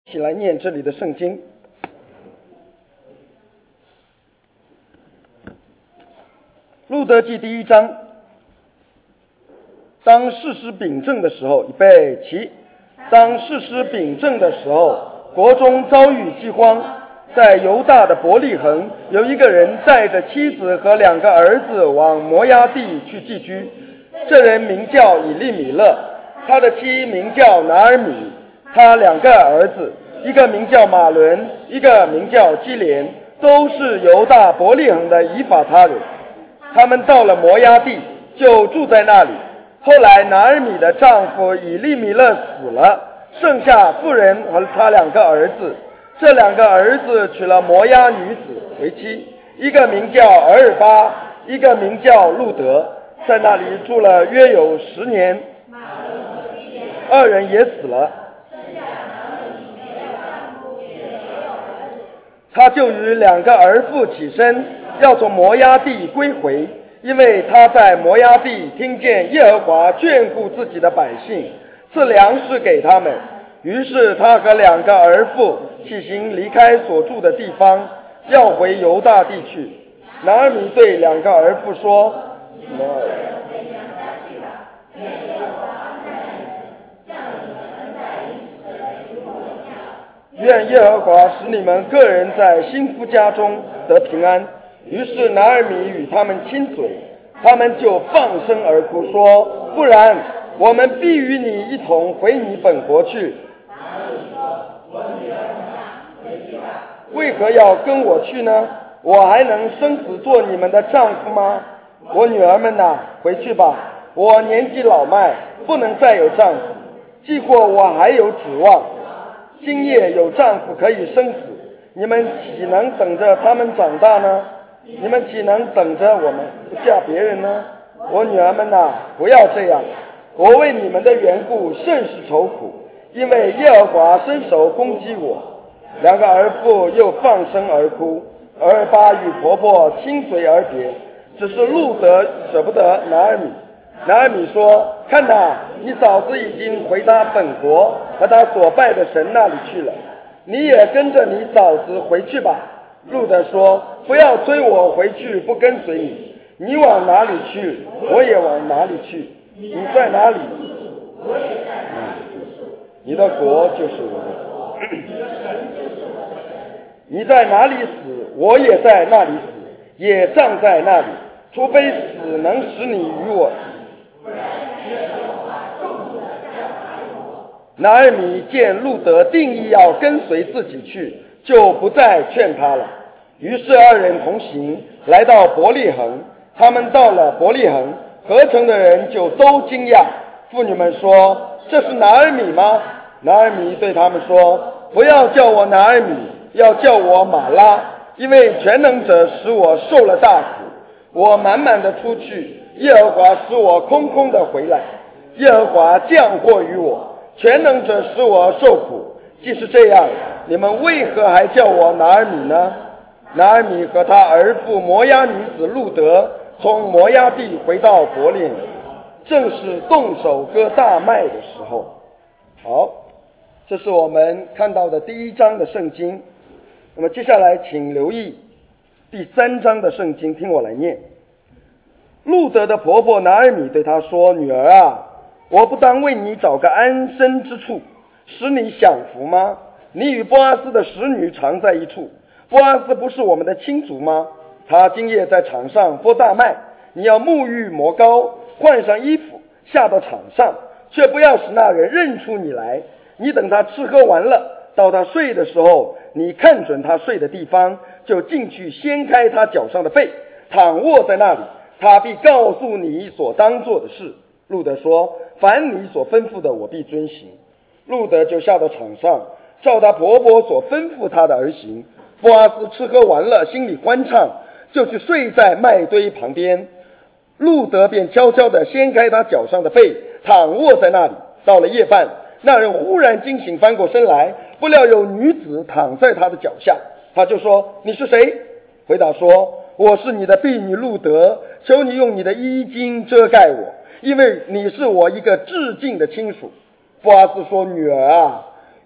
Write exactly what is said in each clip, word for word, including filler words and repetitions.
一起来念这里的圣经。路德记第一章，当士师秉政的时候，预备起。当士师秉政的时候，国中遭遇饥荒，在犹大的伯利恒，有一个人带着妻子和两个儿子往摩押地去寄居。这人名叫以利米勒，他的妻名叫拿尔米，他两个儿子，一个名叫马伦，一个名叫基连，都是犹大伯利恒的以法他人。他们到了摩押地，就住在那里。后来拿尔米的丈夫以利米勒死了，剩下妇人和他两个儿子。这两个儿子娶了摩押女子为妻，一个名叫俄尔巴，一个名叫路德，在那里住了约有十年。二人也死了。他就与两个儿妇起身，要从摩押地归回，因为他在摩押地听见耶和华眷顾自己的百姓，赐粮食给他们。于是他和两个儿妇起行离开所住的地方，要回犹大地去。拿尔米对两个儿妇说：愿耶和华使你们个人在新夫家中得平安。于是拿尔米与他们亲嘴，他们就放声而哭，说：不然，我们必与你一同回你本国去。为何要跟我去呢？我还能生子做你们的丈夫吗？我女儿们哪，回去吧，我年纪老迈，不能再有丈夫。既或我还有指望，今夜有丈夫可以生子，你们岂能等着他们长大呢？你们岂能等着我们不嫁别人呢？我女儿们哪，不要这样，我为你们的缘故甚是愁苦，因为耶和华伸手攻击我。两个儿妇又放声而哭，俄尔巴与婆婆亲嘴而别，只是路德舍不得拿尔米。拿尔米说：看哪，你嫂子已经回她本国和她所拜的神那里去了，你也跟着你嫂子回去吧。路德说：不要催我回去不跟随你，你往哪里去，我也往哪里去。你在哪里，你的国就是我的国。你在哪里死，我也在那里死，也葬在那里，除非死能使你与我。拿尔米见路德定义要跟随自己去，就不再劝他了。于是二人同行，来到伯利恒。他们到了伯利恒，合城的人就都惊讶。妇女们说：这是拿尔米吗？拿尔米对他们说：不要叫我拿尔米，要叫我马拉，因为全能者使我受了大苦。我满满的出去，耶和华使我空空的回来。耶和华降祸于我，全能者使我受苦。既是这样，你们为何还叫我拿尔米呢？拿尔米和他儿妇摩押女子路德从摩押地回到伯利恒，正是动手割大麦的时候。好，这是我们看到的第一章的圣经。那么接下来请留意第三章的圣经，听我来念。路德的婆婆拿尔米对她说：女儿啊，我不当为你找个安身之处，使你享福吗？你与波阿斯的使女常在一处，波阿斯不是我们的亲族吗？他今夜在场上剥大麦，你要沐浴磨膏，换上衣服，下到场上，却不要使那人认出你来。你等他吃喝完了，到他睡的时候，你看准他睡的地方，就进去掀开他脚上的被，躺卧在那里，他必告诉你所当做的事。路德说：凡你所吩咐的，我必遵行。路德就下到场上，照他婆婆所吩咐他的而行。波阿斯吃喝完了，心里欢畅，就去睡在麦堆旁边。路德便悄悄地掀开他脚上的被，躺卧在那里。到了夜半，那人忽然惊醒，翻过身来，不料有女子躺在他的脚下。他就说：你是谁？回答说：我是你的婢女路德，求你用你的衣襟遮盖我，因为你是我一个至近的亲属。波阿斯说：女儿啊，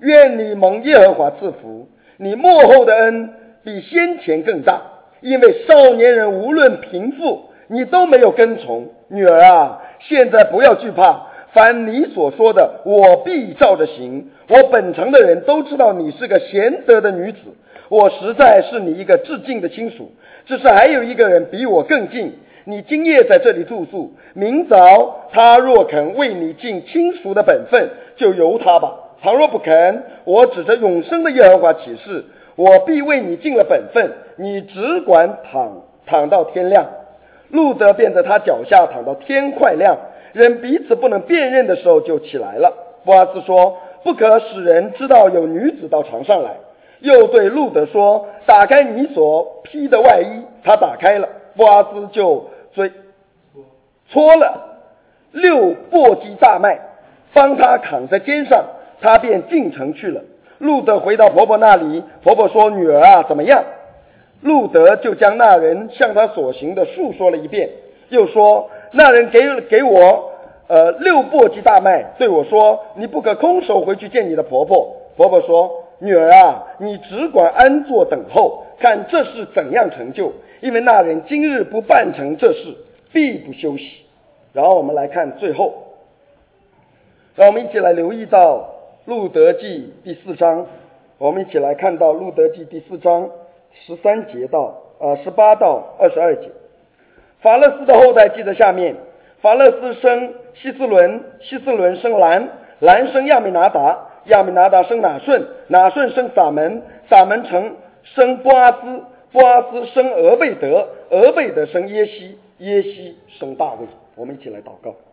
愿你蒙耶和华赐福，你末后的恩比先前更大，因为少年人无论贫富，你都没有跟从。女儿啊，现在不要惧怕，凡你所说的，我必照着行。我本城的人都知道你是个贤德的女子，我实在是你一个至近的亲属。只是还有一个人比我更近，你今夜在这里住宿，明早他若肯为你尽亲属的本分，就由他吧。倘若不肯，我指着永生的耶和华起誓，我必为你尽了本分，你只管躺躺到天亮。路德便在他脚下躺到天快亮，人彼此不能辨认的时候就起来了。波阿斯说，不可使人知道有女子到床上来。又对路德说，打开你所披的外衣。他打开了，波阿斯就追搓了六簸箕大麦，帮他扛在肩上，他便进城去了。路德回到婆婆那里，婆婆说，女儿啊，怎么样？路德就将那人向他所行的述说了一遍，又说，那人给给我呃六簸箕大麦，对我说，你不可空手回去见你的婆婆。婆婆说，女儿啊，你只管安坐等候，看这事怎样成就，因为那人今日不办成这事，必不休息。然后我们来看最后，让我们一起来留意到路德记第四章，我们一起来看到路德记第四章十三节到呃十八到二十二节。法勒斯的后代记在下面，法勒斯生希斯伦，希斯伦生兰，兰生亚米拿达，亚米拿达生拿顺，拿顺生撒门，撒门成生波阿斯，波阿斯生俄贝德，俄贝德生耶西，耶西生大卫。我们一起来祷告。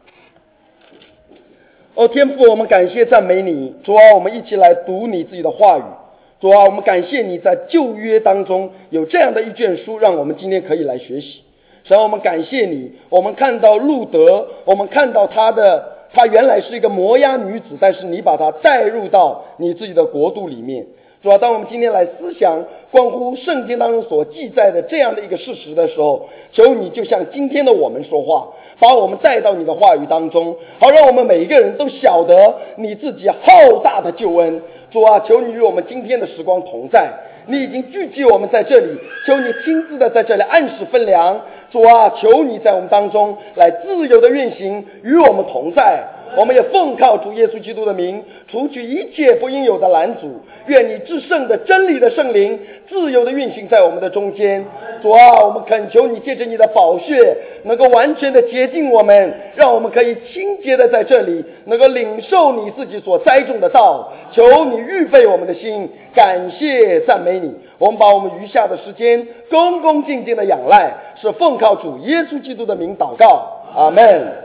哦，天父，我们感谢赞美你，主啊，我们一起来读你自己的话语。主啊，我们感谢你在旧约当中有这样的一卷书，让我们今天可以来学习。神，我们感谢你，我们看到路德，我们看到他的她原来是一个摩押女子，但是你把她带入到你自己的国度里面。主啊，当我们今天来思想关乎圣经当中所记载的这样的一个事实的时候，求你就像今天的我们说话，把我们带到你的话语当中，好让我们每一个人都晓得你自己浩大的救恩。主啊，求你与我们今天的时光同在，你已经聚集我们在这里，求你亲自的在这里按时分粮。主啊，求你在我们当中来自由的运行，与我们同在。我们也奉靠主耶稣基督的名，除去一切不应有的拦阻。愿你至圣的真理的圣灵自由的运行在我们的中间。主啊，我们恳求你借着你的宝血能够完全的洁净我们，让我们可以清洁的在这里能够领受你自己所栽种的道。求你预备我们的心，感谢赞美你。我们把我们余下的时间恭恭敬敬的仰赖，是奉靠主耶稣基督的名祷告，阿们。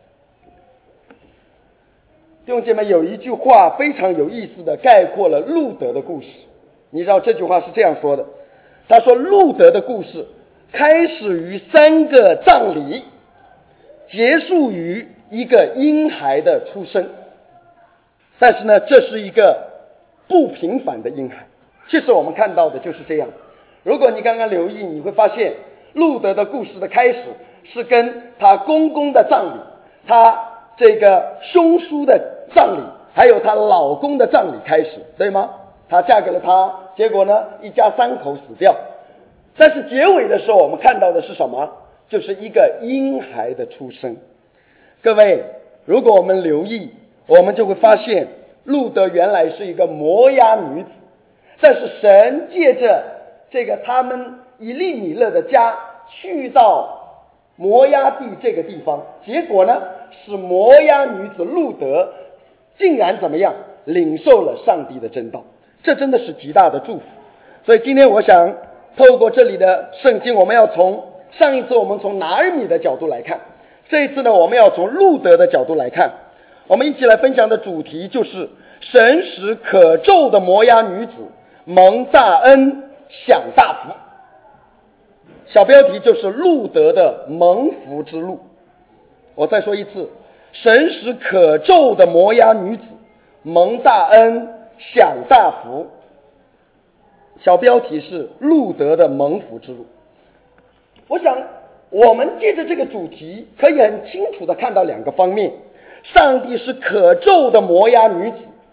弟兄姐妹，有一句话非常有意思的概括了路德的故事。你知道这句话是这样说的，他说路德的故事开始于三个葬礼，结束于一个婴孩的出生。但是呢，这是一个不平凡的婴孩。其实我们看到的就是这样。如果你刚刚留意，你会发现路德的故事的开始是跟他公公的葬礼，他这个兄叔的葬礼，还有她老公的葬礼开始，对吗？她嫁给了他，结果呢，一家三口死掉。但是结尾的时候，我们看到的是什么？就是一个婴孩的出生。各位，如果我们留意，我们就会发现路德原来是一个摩押女子，但是神借着这个他们以利米勒的家去到摩押地这个地方，结果呢，使摩押女子路德竟然怎么样领受了上帝的真道，这真的是极大的祝福。所以今天我想透过这里的圣经，我们要从上一次我们从拿俄米的角度来看，这一次呢，我们要从路德的角度来看。我们一起来分享的主题就是神使可咒的摩押女子蒙大恩享大福。小标题就是路德的蒙福之路。我再说一次，神使可咒的摩押女子蒙大恩享大福。小标题是路德的蒙福之路。我想我们借着这个主题可以很清楚的看到两个方面。上帝是可咒的摩押女子，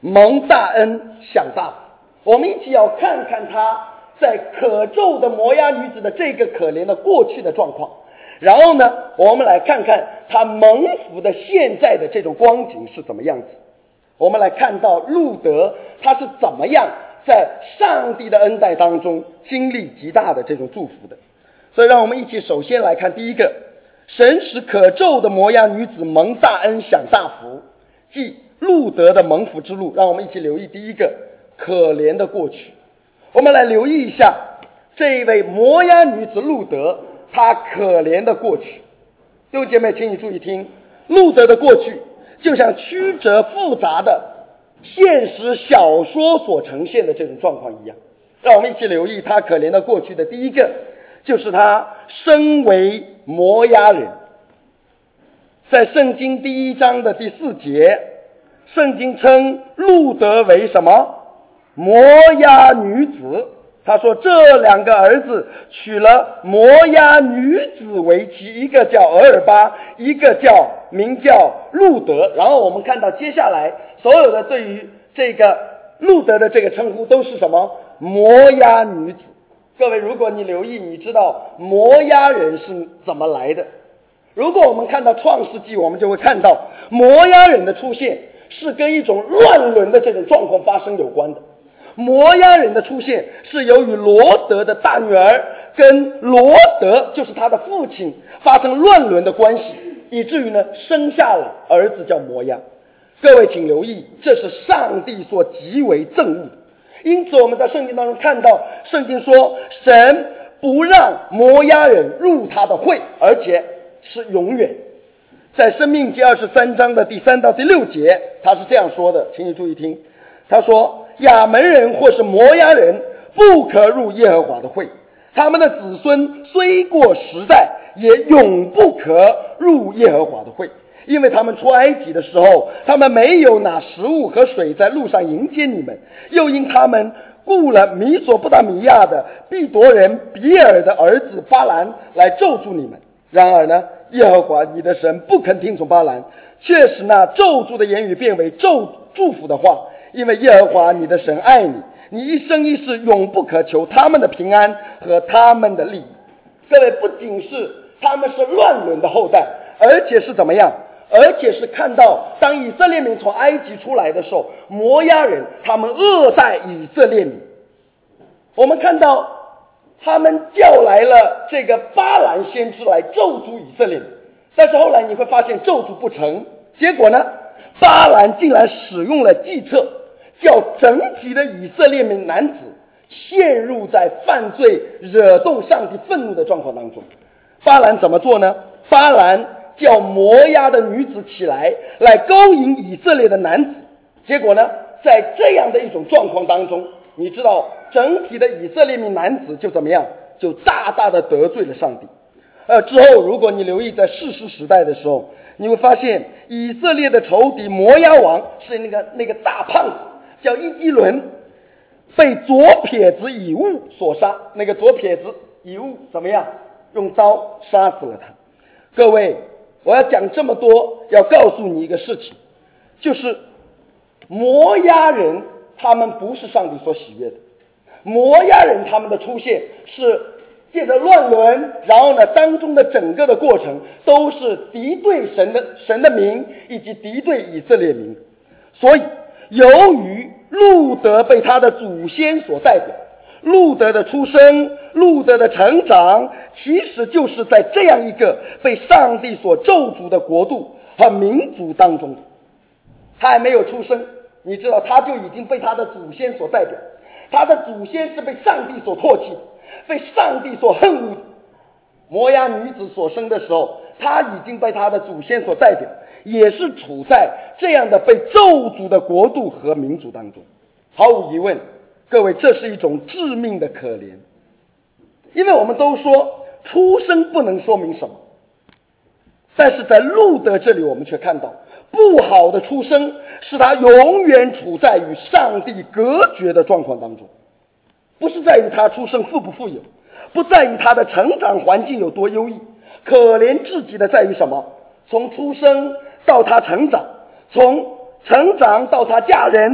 蒙大恩享大福。我们一起要看看他在可咒的摩押女子的这个可怜的过去的状况，然后呢，我们来看看他蒙福的现在的这种光景是怎么样子。我们来看到路德他是怎么样在上帝的恩待当中经历极大的这种祝福的。所以让我们一起首先来看第一个，神使可咒的摩押女子蒙大恩享大福，即路德的蒙福之路。让我们一起留意第一个，可怜的过去。我们来留意一下这一位摩押女子路德她可怜的过去。弟兄姐妹，请你注意听，路德的过去就像曲折复杂的现实小说所呈现的这种状况一样。让我们一起留意他可怜的过去的第一个，就是他身为摩押人。在圣经第一章的第四节，圣经称路德为什么？摩押女子。他说这两个儿子娶了摩押女子为妻，一个叫俄尔巴，一个叫名叫路德。然后我们看到接下来所有的对于这个路德的这个称呼都是什么？摩押女子。各位，如果你留意，你知道摩押人是怎么来的。如果我们看到创世纪，我们就会看到摩押人的出现是跟一种乱伦的这种状况发生有关的。摩押人的出现是由于罗德的大女儿跟罗德，就是他的父亲，发生乱伦的关系，以至于呢生下了儿子叫摩押。各位请留意，这是上帝所极为憎恶的。因此我们在圣经当中看到，圣经说神不让摩押人入他的会，而且是永远。在申命记二十三章的第三到第六节，他是这样说的，请你注意听。他说亚门人或是摩押人不可入耶和华的会，他们的子孙虽过十代，也永不可入耶和华的会，因为他们出埃及的时候，他们没有拿食物和水在路上迎接你们，又因他们雇了米索不达米亚的毕夺人比尔的儿子巴兰来咒诅你们。然而呢，耶和华你的神不肯听从巴兰，却使那咒诅的言语变为咒祝福的话，因为耶和华你的神爱你，你一生一世永不可求他们的平安和他们的利益。各位，不仅是他们是乱伦的后代，而且是怎么样？而且是看到当以色列民从埃及出来的时候，摩押人他们恶待以色列民。我们看到他们叫来了这个巴兰先知来咒诅以色列民，但是后来你会发现咒诅不成，结果呢，巴兰竟然使用了计策，叫整体的以色列民男子陷入在犯罪惹动上帝愤怒的状况当中。巴兰怎么做呢？巴兰叫摩押的女子起来，来勾引以色列的男子。结果呢，在这样的一种状况当中，你知道整体的以色列民男子就怎么样？就大大的得罪了上帝。呃，之后如果你留意在士师时代的时候，你会发现以色列的仇敌摩押王是那个那个大胖子叫伊基伦，被左撇子以物所杀。那个左撇子以物怎么样？用刀杀死了他。各位，我要讲这么多，要告诉你一个事情，就是摩押人他们不是上帝所喜悦的。摩押人他们的出现是借着乱伦，然后呢当中的整个的过程都是敌对神的神的名，以及敌对以色列民。所以由于路德被他的祖先所代表，路德的出生，路德的成长，其实就是在这样一个被上帝所咒诅的国度和民族当中。他还没有出生，你知道他就已经被他的祖先所代表，他的祖先是被上帝所唾弃，被上帝所恨恶的。摩押女子所生的时候，他已经被他的祖先所代表，也是处在这样的被咒诅的国度和民族当中。毫无疑问，各位，这是一种致命的可怜。因为我们都说出生不能说明什么，但是在路德这里我们却看到，不好的出生使他永远处在与上帝隔绝的状况当中。不是在于他出生富不富有，不在于他的成长环境有多优异，可怜至极的在于什么？从出生到他成长，从成长到他嫁人，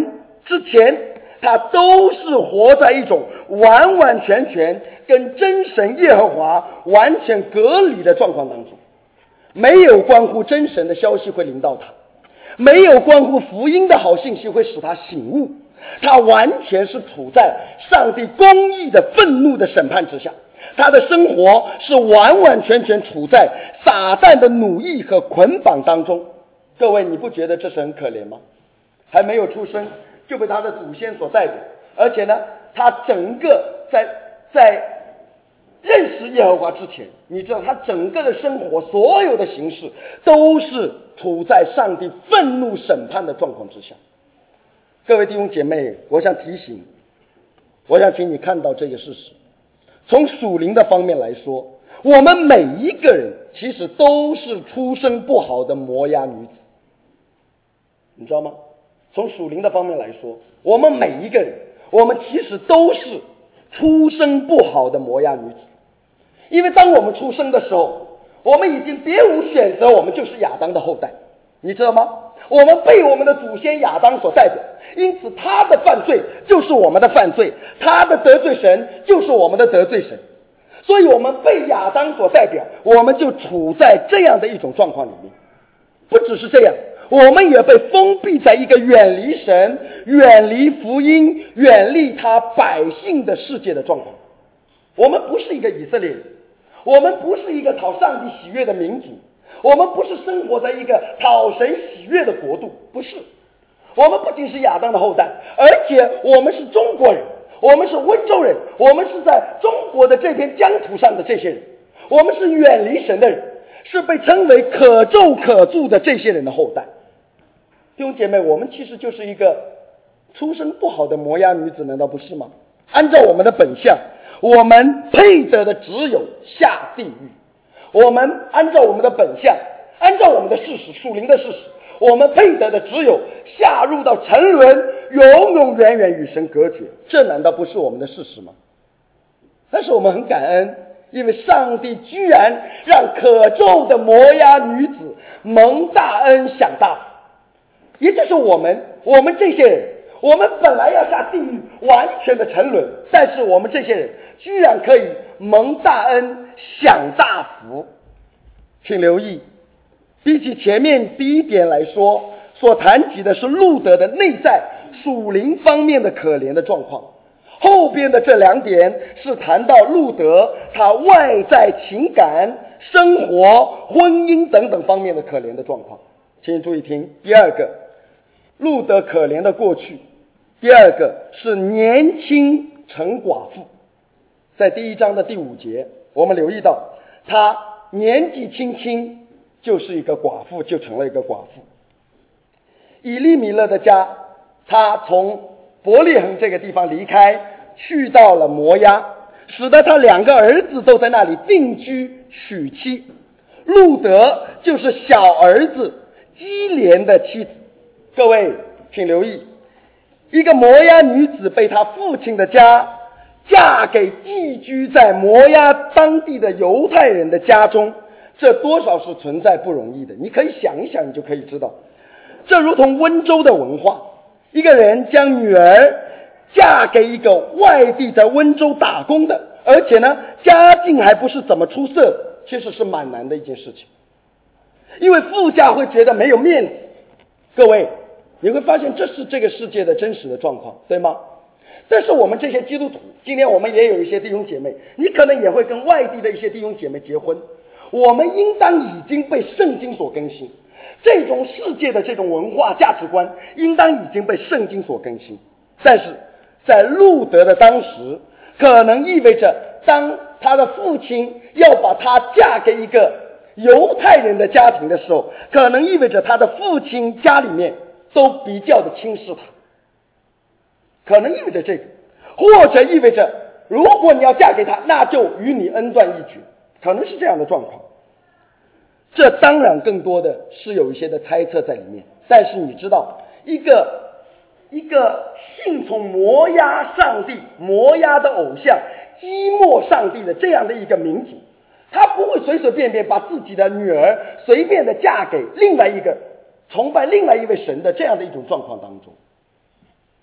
之前，他都是活在一种完完全全跟真神耶和华完全隔离的状况当中，没有关乎真神的消息会临到他，没有关乎福音的好信息会使他醒悟，他完全是处在上帝公义的愤怒的审判之下，他的生活是完完全全处在撒旦的奴役和捆绑当中。各位，你不觉得这是很可怜吗？还没有出生就被他的祖先所代表，而且呢，他整个在在认识耶和华之前，你知道他整个的生活所有的形式都是处在上帝愤怒审判的状况之下。各位弟兄姐妹，我想提醒，我想请你看到这个事实。从属灵的方面来说，我们每一个人其实都是出身不好的摩押女子，你知道吗？从属灵的方面来说，我们每一个人，我们其实都是出身不好的摩押女子。因为当我们出生的时候，我们已经别无选择，我们就是亚当的后代，你知道吗？我们被我们的祖先亚当所代表，因此他的犯罪就是我们的犯罪，他的得罪神就是我们的得罪神，所以我们被亚当所代表，我们就处在这样的一种状况里面。不只是这样，我们也被封闭在一个远离神、远离福音、远离他百姓的世界的状况。我们不是一个以色列人，我们不是一个讨上帝喜悦的民族，我们不是生活在一个讨神喜悦的国度，不是。我们不仅是亚当的后代，而且我们是中国人，我们是温州人，我们是在中国的这片疆土上的这些人，我们是远离神的人，是被称为可咒可诅的这些人的后代。弟兄姐妹，我们其实就是一个出身不好的摩押女子，难道不是吗？按照我们的本相，我们配得的只有下地狱。我们按照我们的本相，按照我们的事实，属灵的事实，我们配得的只有下入到沉沦，永永远远与神隔绝。这难道不是我们的事实吗？但是我们很感恩，因为上帝居然让可咒的摩押女子蒙大恩享大福，也就是我们我们这些人，我们本来要下地狱完全的沉沦，但是我们这些人居然可以蒙大恩享大福。请留意，比起前面第一点来说，所谈及的是路德的内在属灵方面的可怜的状况，后边的这两点是谈到路德他外在情感、生活、婚姻等等方面的可怜的状况。请注意听，第二个，路德可怜的过去；第二个是年轻成寡妇。在第一章的第五节，我们留意到他年纪轻轻就是一个寡妇，就成了一个寡妇。以利米勒的家，他从伯利恒这个地方离开，去到了摩押，使得他两个儿子都在那里定居娶妻。路德就是小儿子基连的妻子。各位请留意，一个摩押女子被她父亲的家嫁给寄居在摩押当地的犹太人的家中，这多少是存在不容易的。你可以想一想，你就可以知道，这如同温州的文化，一个人将女儿嫁给一个外地在温州打工的，而且呢家境还不是怎么出色的，其实是蛮难的一件事情，因为父家会觉得没有面子。各位，你会发现这是这个世界的真实的状况，对吗？但是我们这些基督徒，今天我们也有一些弟兄姐妹，你可能也会跟外地的一些弟兄姐妹结婚，我们应当已经被圣经所更新，这种世界的这种文化价值观应当已经被圣经所更新。但是在路德的当时，可能意味着当他的父亲要把他嫁给一个犹太人的家庭的时候，可能意味着他的父亲家里面都比较的轻视他，可能意味着这个，或者意味着如果你要嫁给他，那就与你恩断义绝，可能是这样的状况。这当然更多的是有一些的猜测在里面，但是你知道，一个一个信从摩押上帝、摩押的偶像、基莫上帝的这样的一个民族，他不会随随便便把自己的女儿随便的嫁给另外一个崇拜另外一位神的这样的一种状况当中。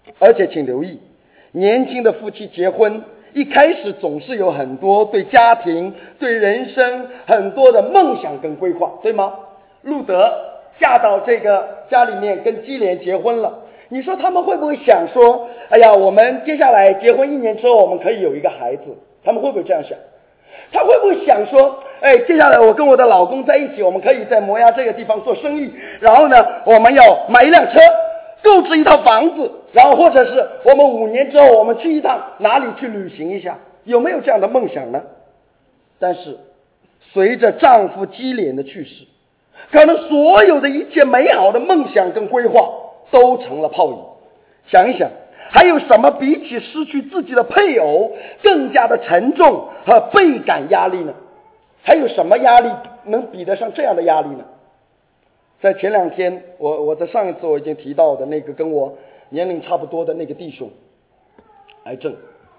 而且请留意，年轻的夫妻结婚一开始总是有很多对家庭、对人生很多的梦想跟规划，对吗？路德嫁到这个家里面，跟基连结婚了，你说他们会不会想说，哎呀，我们接下来结婚一年之后我们可以有一个孩子？他们会不会这样想？他会不会想说，哎，接下来我跟我的老公在一起，我们可以在摩押这个地方做生意，然后呢我们要买一辆车，购置一套房子，然后或者是我们五年之后我们去一趟哪里去旅行一下，有没有这样的梦想呢？但是随着丈夫基连的去世，可能所有的一切美好的梦想跟规划都成了泡影。想一想，还有什么比起失去自己的配偶更加的沉重和倍感压力呢？还有什么压力能比得上这样的压力呢？在前两天，我我在上一次我已经提到的那个跟我年龄差不多的那个弟兄，癌症，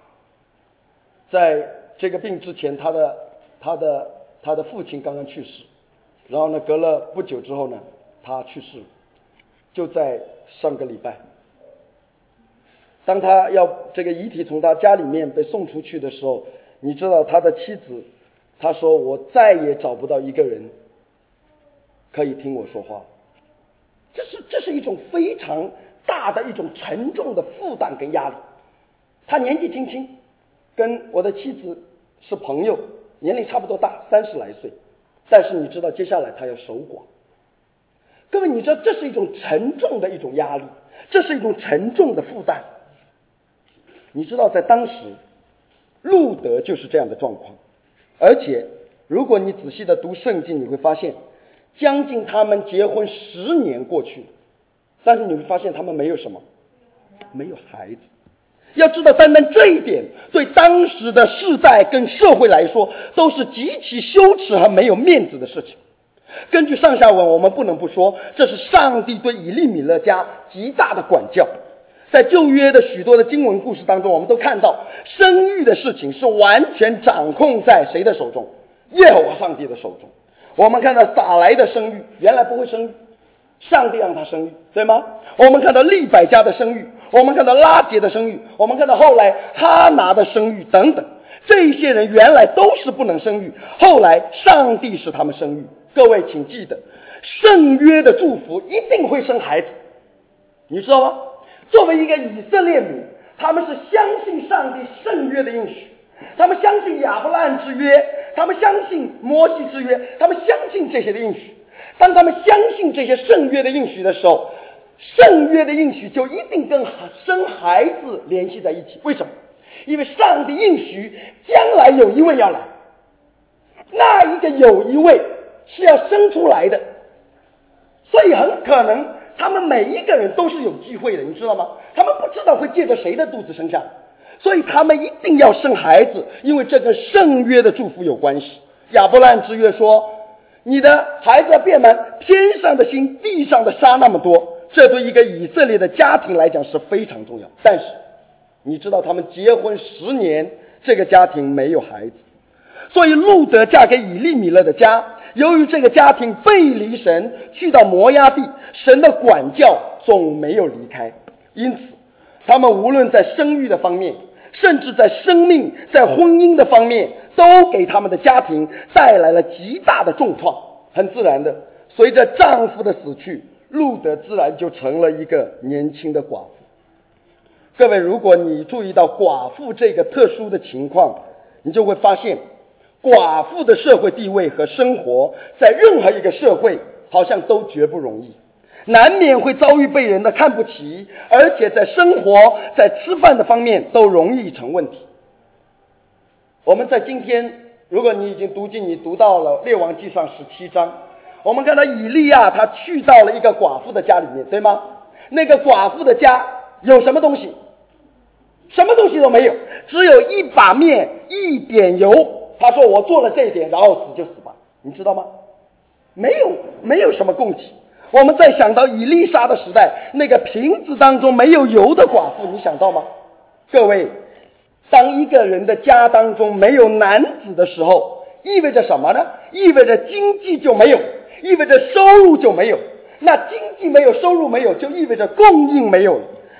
在这个病之前，他的他的他的父亲刚刚去世，然后呢，隔了不久之后呢，他去世了，就在上个礼拜。当他要这个遗体从他家里面被送出去的时候，你知道他的妻子，他说我再也找不到一个人可以听我说话。这是这是一种非常大的一种沉重的负担跟压力。他年纪轻轻，跟我的妻子是朋友，年龄差不多大，三十来岁，但是你知道接下来他要守寡。各位，你知道这是一种沉重的一种压力，这是一种沉重的负担。你知道在当时路德就是这样的状况，而且如果你仔细的读圣经，你会发现将近他们结婚十年过去，但是你会发现他们没有什么，没有孩子。要知道单单这一点对当时的世代跟社会来说都是极其羞耻和没有面子的事情。根据上下文，我们不能不说这是上帝对以利米勒家极大的管教。在旧约的许多的经文故事当中，我们都看到生育的事情是完全掌控在谁的手中？耶和华上帝的手中。我们看到撒莱的生育，原来不会生育，上帝让他生育，对吗？我们看到利百加的生育，我们看到拉结的生育，我们看到后来哈拿的生育等等。这些人原来都是不能生育，后来上帝使他们生育。各位请记得，圣约的祝福一定会生孩子，你知道吗？作为一个以色列民，他们是相信上帝圣约的应许，他们相信亚伯拉罕之约，他们相信摩西之约，他们相信这些的应许。当他们相信这些圣约的应许的时候，圣约的应许就一定跟生孩子联系在一起。为什么？因为上帝应许将来有一位要来，那一个有一位是要生出来的，所以很可能他们每一个人都是有机会的，你知道吗？他们不知道会借着谁的肚子生下来，所以他们一定要生孩子，因为这跟圣约的祝福有关系。亚伯拉罕之约说，你的孩子要变满天上的星，地上的沙那么多，这对一个以色列的家庭来讲是非常重要。但是你知道他们结婚十年，这个家庭没有孩子，所以路德嫁给以利米勒的家，由于这个家庭背离神，去到摩押地，神的管教总没有离开，因此他们无论在生育的方面，甚至在生命在婚姻的方面，都给他们的家庭带来了极大的重创。很自然的，随着丈夫的死去，路德自然就成了一个年轻的寡妇。各位，如果你注意到寡妇这个特殊的情况，你就会发现寡妇的社会地位和生活在任何一个社会好像都绝不容易，难免会遭遇被人的看不起，而且在生活在吃饭的方面都容易成问题。我们在今天，如果你已经读经，你读到了列王纪上十七章，我们看到以利亚他去到了一个寡妇的家里面，对吗？那个寡妇的家有什么东西？什么东西都没有，只有一把面一点油。他说我做了这一点，然后死就死吧，你知道吗？没有没有什么供给。我们再想到以利沙的时代，那个瓶子当中没有油的寡妇，你想到吗？各位，当一个人的家当中没有男子的时候，意味着什么呢？意味着经济就没有，意味着收入就没有。那经济没有，收入没有，就意味着供应没有了。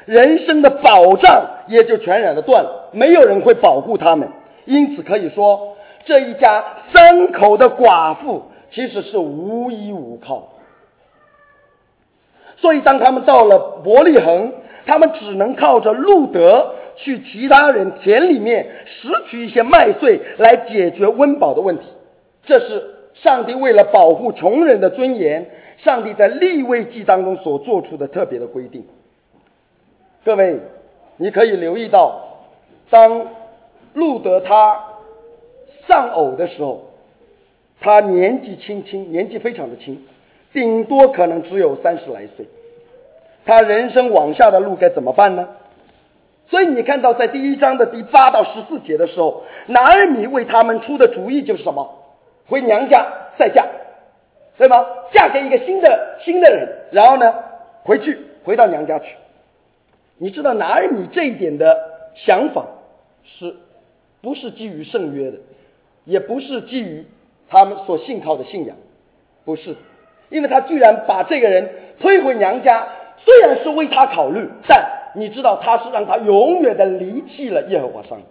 人生的保障也就全然的断了，没有人会保护他们。因此可以说，这一家三口的寡妇其实是无依无靠。所以当他们到了伯利恒，他们只能靠着路德去其他人田里面拾取一些麦穗来解决温饱的问题。这是上帝为了保护穷人的尊严，上帝在利未记当中所做出的特别的规定。各位，你可以留意到，当路德他丧偶的时候，他年纪轻轻，年纪非常的轻，顶多可能只有三十来岁。他人生往下的路该怎么办呢？所以你看到在第一章的第八到十四节的时候，拿俄米为他们出的主意就是什么？回娘家再嫁，对吗？嫁给一个新的新的人，然后呢回去回到娘家去。你知道拿俄米这一点的想法是不是基于圣约的，也不是基于他们所信靠的信仰，不是，因为他居然把这个人推回娘家，虽然是为他考虑，但你知道他是让他永远的离弃了耶和华上帝。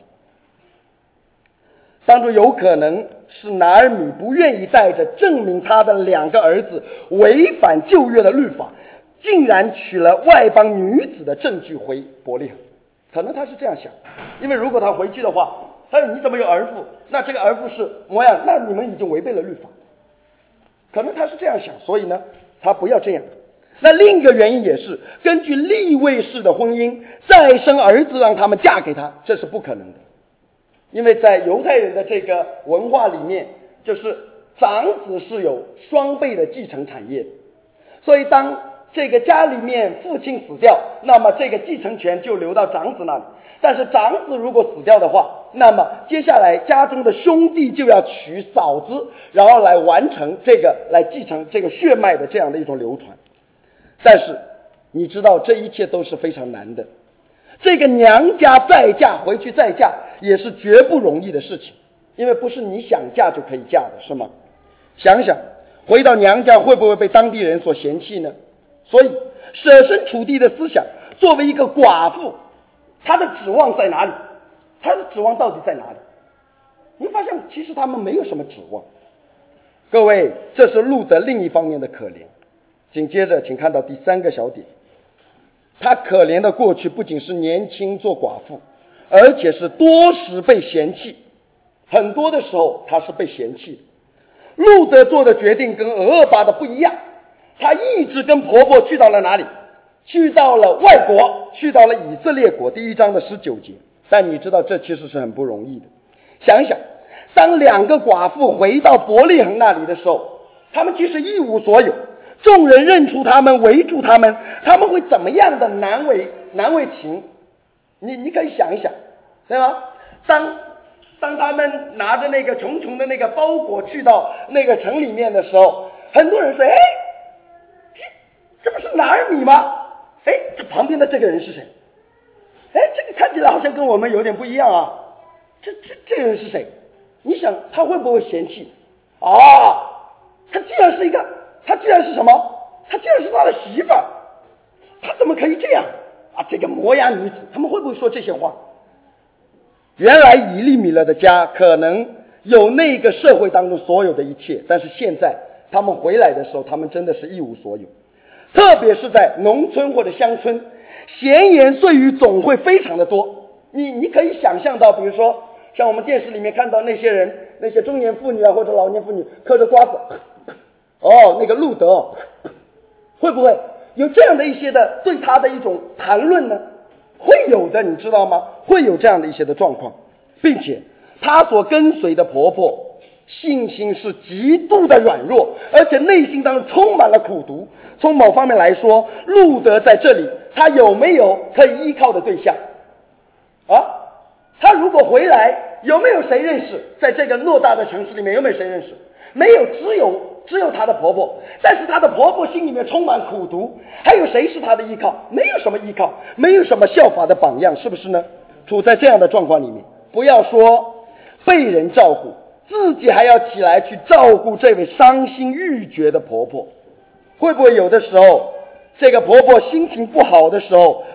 当中有可能是拿俄米不愿意带着证明他的两个儿子违反旧约的律法，竟然娶了外邦女子的证据回伯利恒。可能他是这样想，因为如果他回去的话，他说你怎么有儿妇？那这个儿妇是模样，那你们已经违背了律法。可能他是这样想，所以呢他不要这样。那另一个原因也是根据利未式的婚姻，再生儿子让他们嫁给他，这是不可能的。因为在犹太人的这个文化里面，就是长子是有双倍的继承产业的，所以当这个家里面父亲死掉，那么这个继承权就留到长子那里。但是长子如果死掉的话，那么接下来家中的兄弟就要娶嫂子，然后来完成这个来继承这个血脉的这样的一种流传。但是你知道这一切都是非常难的，这个娘家再嫁回去再嫁也是绝不容易的事情，因为不是你想嫁就可以嫁的，是吗？想想回到娘家会不会被当地人所嫌弃呢？所以舍身处地的思想，作为一个寡妇，她的指望在哪里？她的指望到底在哪里？你发现其实他们没有什么指望。各位，这是路德另一方面的可怜。紧接着请看到第三个小点，他可怜的过去不仅是年轻做寡妇，而且是多时被嫌弃，很多的时候他是被嫌弃的。路德做的决定跟俄俄巴的不一样，他一直跟婆婆去到了哪里？去到了外国，去到了以色列国，第一章的十九节。但你知道这其实是很不容易的。想一想，当两个寡妇回到伯利恒那里的时候，他们其实一无所有，众人认出他们，围住他们，他们会怎么样的难为难为情？你你可以想一想，对吗？当当他们拿着那个重重的那个包裹去到那个城里面的时候，很多人说：“哎，这不是拿俄米吗？哎，这旁边的这个人是谁？哎，这个看起来好像跟我们有点不一样啊。这这这个人是谁？你想他会不会嫌弃？啊，他居然是一个，他居然是什么？他居然是他的媳妇儿，他怎么可以这样啊？这个摩押女子，他们会不会说这些话？原来以利米勒的家可能有那个社会当中所有的一切，但是现在他们回来的时候，他们真的是一无所有。特别是在农村或者乡村，闲言碎语总会非常的多。你你可以想象到，比如说像我们电视里面看到那些人，那些中年妇女啊或者老年妇女嗑着瓜子，哦，那个路德哦，会不会有这样的一些的对他的一种谈论呢？会有的，你知道吗？会有这样的一些的状况，并且他所跟随的婆婆信心是极度的软弱，而且内心当中充满了苦毒。从某方面来说，路德在这里他有没有可以依靠的对象啊？他如果回来，有没有谁认识？在这个偌大的城市里面有没有谁认识？没有，只有只有她的婆婆。但是她的婆婆心里面充满苦毒，还有谁是她的依靠？没有什么依靠，没有什么效法的榜样，是不是呢？处在这样的状况里面，不要说被人照顾，自己还要起来去照顾这位伤心欲绝的婆婆。会不会有的时候这个婆婆心情不好的时候，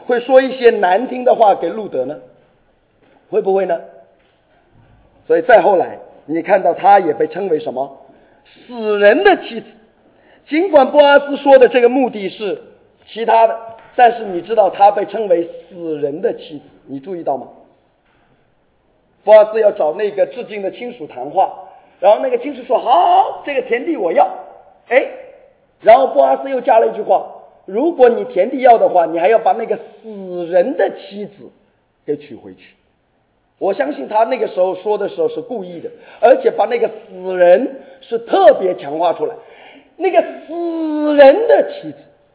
会说一些难听的话给路德呢？会不会呢？所以再后来你看到他也被称为什么？死人的妻子。尽管波阿斯说的这个目的是其他的，但是你知道他被称为死人的妻子，你注意到吗？波阿斯要找那个至近的亲属谈话，然后那个亲属说好，这个田地我要。哎，然后波阿斯又加了一句话，如果你田地要的话，你还要把那个死人的妻子给娶回去。我相信他那个时候说的时候是故意的，而且把那个死人是特别强化出来，那个死人的妻子。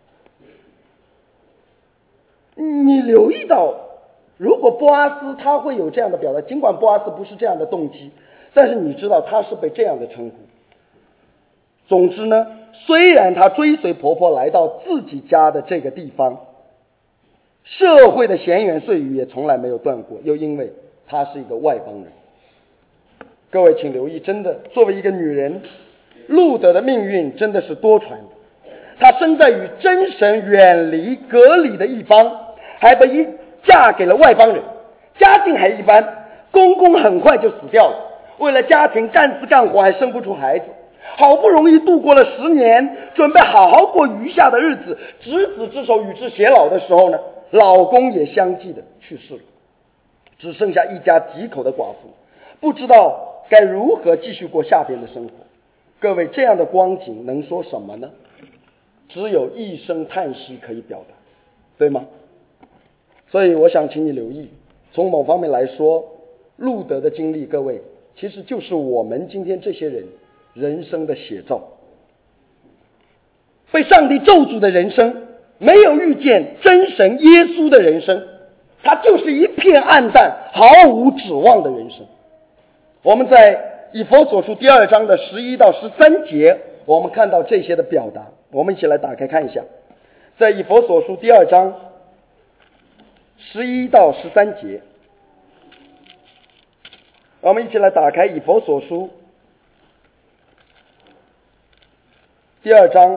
你留意到，如果波阿斯他会有这样的表达，尽管波阿斯不是这样的动机，但是你知道他是被这样的称呼。总之呢，虽然他追随婆婆来到自己家的这个地方，社会的闲言碎语也从来没有断过，又因为他是一个外邦人。各位请留意，真的作为一个女人，路德的命运真的是多舛的。她生在与真神远离隔离的一方，还被一嫁给了外邦人，家境还一般，公公很快就死掉了，为了家庭干死干活还生不出孩子，好不容易度过了十年，准备好好过余下的日子，执子之手与之偕老的时候呢，老公也相继的去世了，只剩下一家几口的寡妇，不知道该如何继续过下边的生活。各位，这样的光景能说什么呢？只有一声叹息可以表达，对吗？所以我想请你留意，从某方面来说，路德的经历，各位其实就是我们今天这些人人生的写照。被上帝咒诅的人生，没有遇见真神耶稣的人生，他就是一片暗淡毫无指望的人生。我们在以弗所书第二章的十一到十三节，我们看到这些的表达，我们一起来打开看一下。在以弗所书第二章十一到十三节，我们一起来打开以弗所书第二章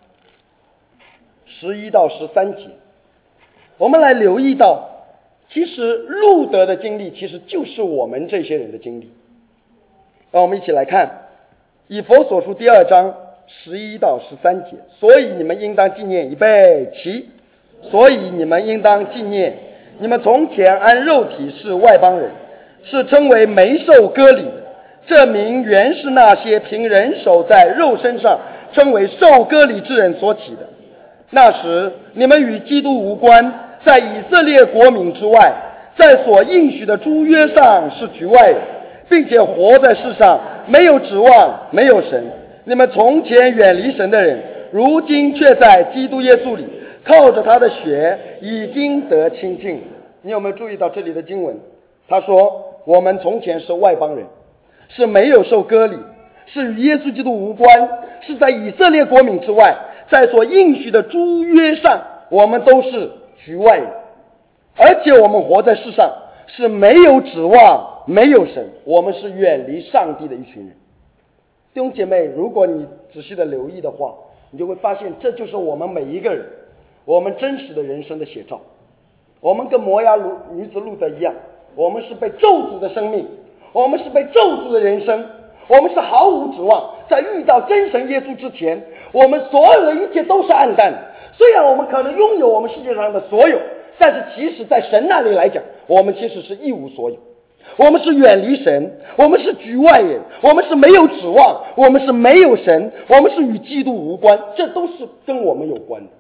十一到十三节，我们来留意到，其实路德的经历其实就是我们这些人的经历。让我们一起来看以弗所书第二章十一到十三节。所以你们应当纪念，预备起。所以你们应当纪念，你们从前按肉体是外邦人，是称为没受割礼的，这名原是那些凭人手在肉身上称为受割礼之人所起的。那时你们与基督无关，在以色列国民之外，在所应许的诸约上是局外人，并且活在世上没有指望，没有神。你们从前远离神的人，如今却在基督耶稣里靠着他的血已经得清净。你有没有注意到这里的经文？他说我们从前是外邦人，是没有受割礼，是与耶稣基督无关，是在以色列国民之外，在所应许的诸约上我们都是局外人，而且我们活在世上是没有指望，没有神，我们是远离上帝的一群人。弟兄姐妹，如果你仔细的留意的话，你就会发现这就是我们每一个人我们真实的人生的写照。我们跟摩押女子路德一样，我们是被咒诅的生命，我们是被咒诅的人生，我们是毫无指望，在遇到真神耶稣之前，我们所有的一切都是暗淡的。虽然我们可能拥有我们世界上的所有，但是其实在神那里来讲，我们其实是一无所有。我们是远离神，我们是局外人，我们是没有指望，我们是没有神，我们是与基督无关，这都是跟我们有关的。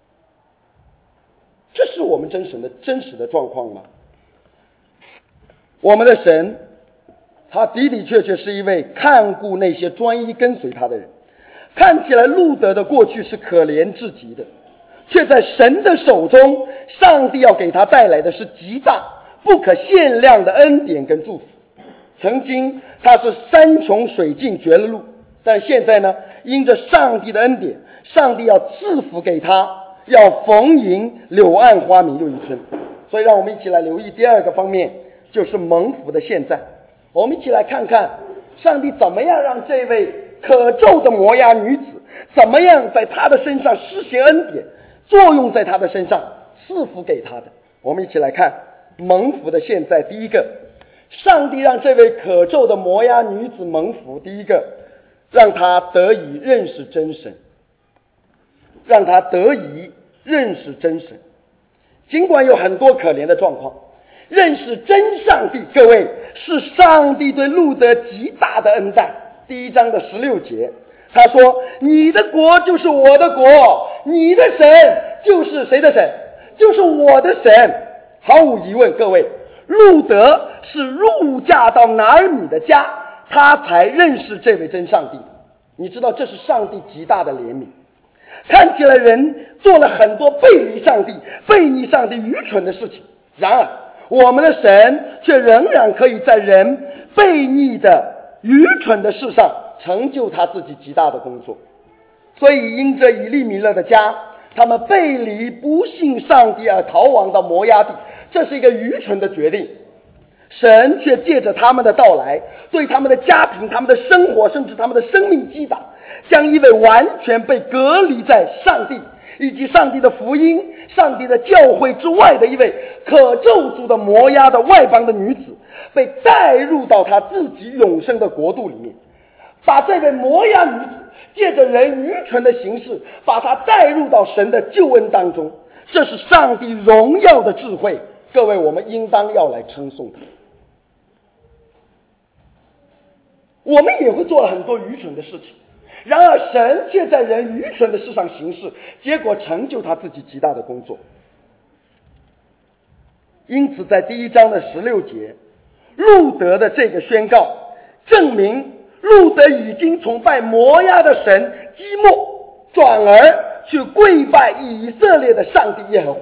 这是我们真实的真实的状况吗？我们的神，他的的确确是一位看顾那些专一跟随他的人。看起来路德的过去是可怜至极的，却在神的手中，上帝要给他带来的是极大不可限量的恩典跟祝福。曾经他是山穷水尽绝了路，但现在呢，因着上帝的恩典，上帝要赐福给他，要逢迎柳暗花明又一村。所以让我们一起来留意第二个方面，就是蒙福的现在。我们一起来看看上帝怎么样让这位可咒的摩押女子，怎么样在她的身上施行恩典，作用在她的身上， 赐福给他的。我们一起来看蒙福的现在。第一个，上帝让这位可咒的摩押女子蒙福。第一个，让她得以认识真神，让她得以认识真神。尽管有很多可怜的状况，认识真上帝，各位，是上帝对路得极大的恩待。第一章的十六节，他说：你的国就是我的国，你的神就是谁的神？就是我的神。毫无疑问，各位，路得是入嫁到拿尔米的家，他才认识这位真上帝。你知道，这是上帝极大的怜悯。看起来人做了很多背离上帝、背逆上帝愚蠢的事情，然而我们的神却仍然可以在人背逆的愚蠢的事上成就他自己极大的工作。所以因着以利米勒的家，他们背离不信上帝而逃亡到摩押地，这是一个愚蠢的决定。神却借着他们的到来，对他们的家庭、他们的生活，甚至他们的生命击打，将一位完全被隔离在上帝以及上帝的福音、上帝的教会之外的一位可咒诅的摩押的外邦的女子，被带入到他自己永生的国度里面。把这位摩押女子借着人愚蠢的形式，把她带入到神的救恩当中，这是上帝荣耀的智慧。各位，我们应当要来称颂他。我们也会做了很多愚蠢的事情，然而神却在人愚蠢的事上行事，结果成就他自己极大的工作。因此在第一章的十六节，路得的这个宣告证明路得已经从拜摩押的神基莫，转而去跪拜以色列的上帝耶和华。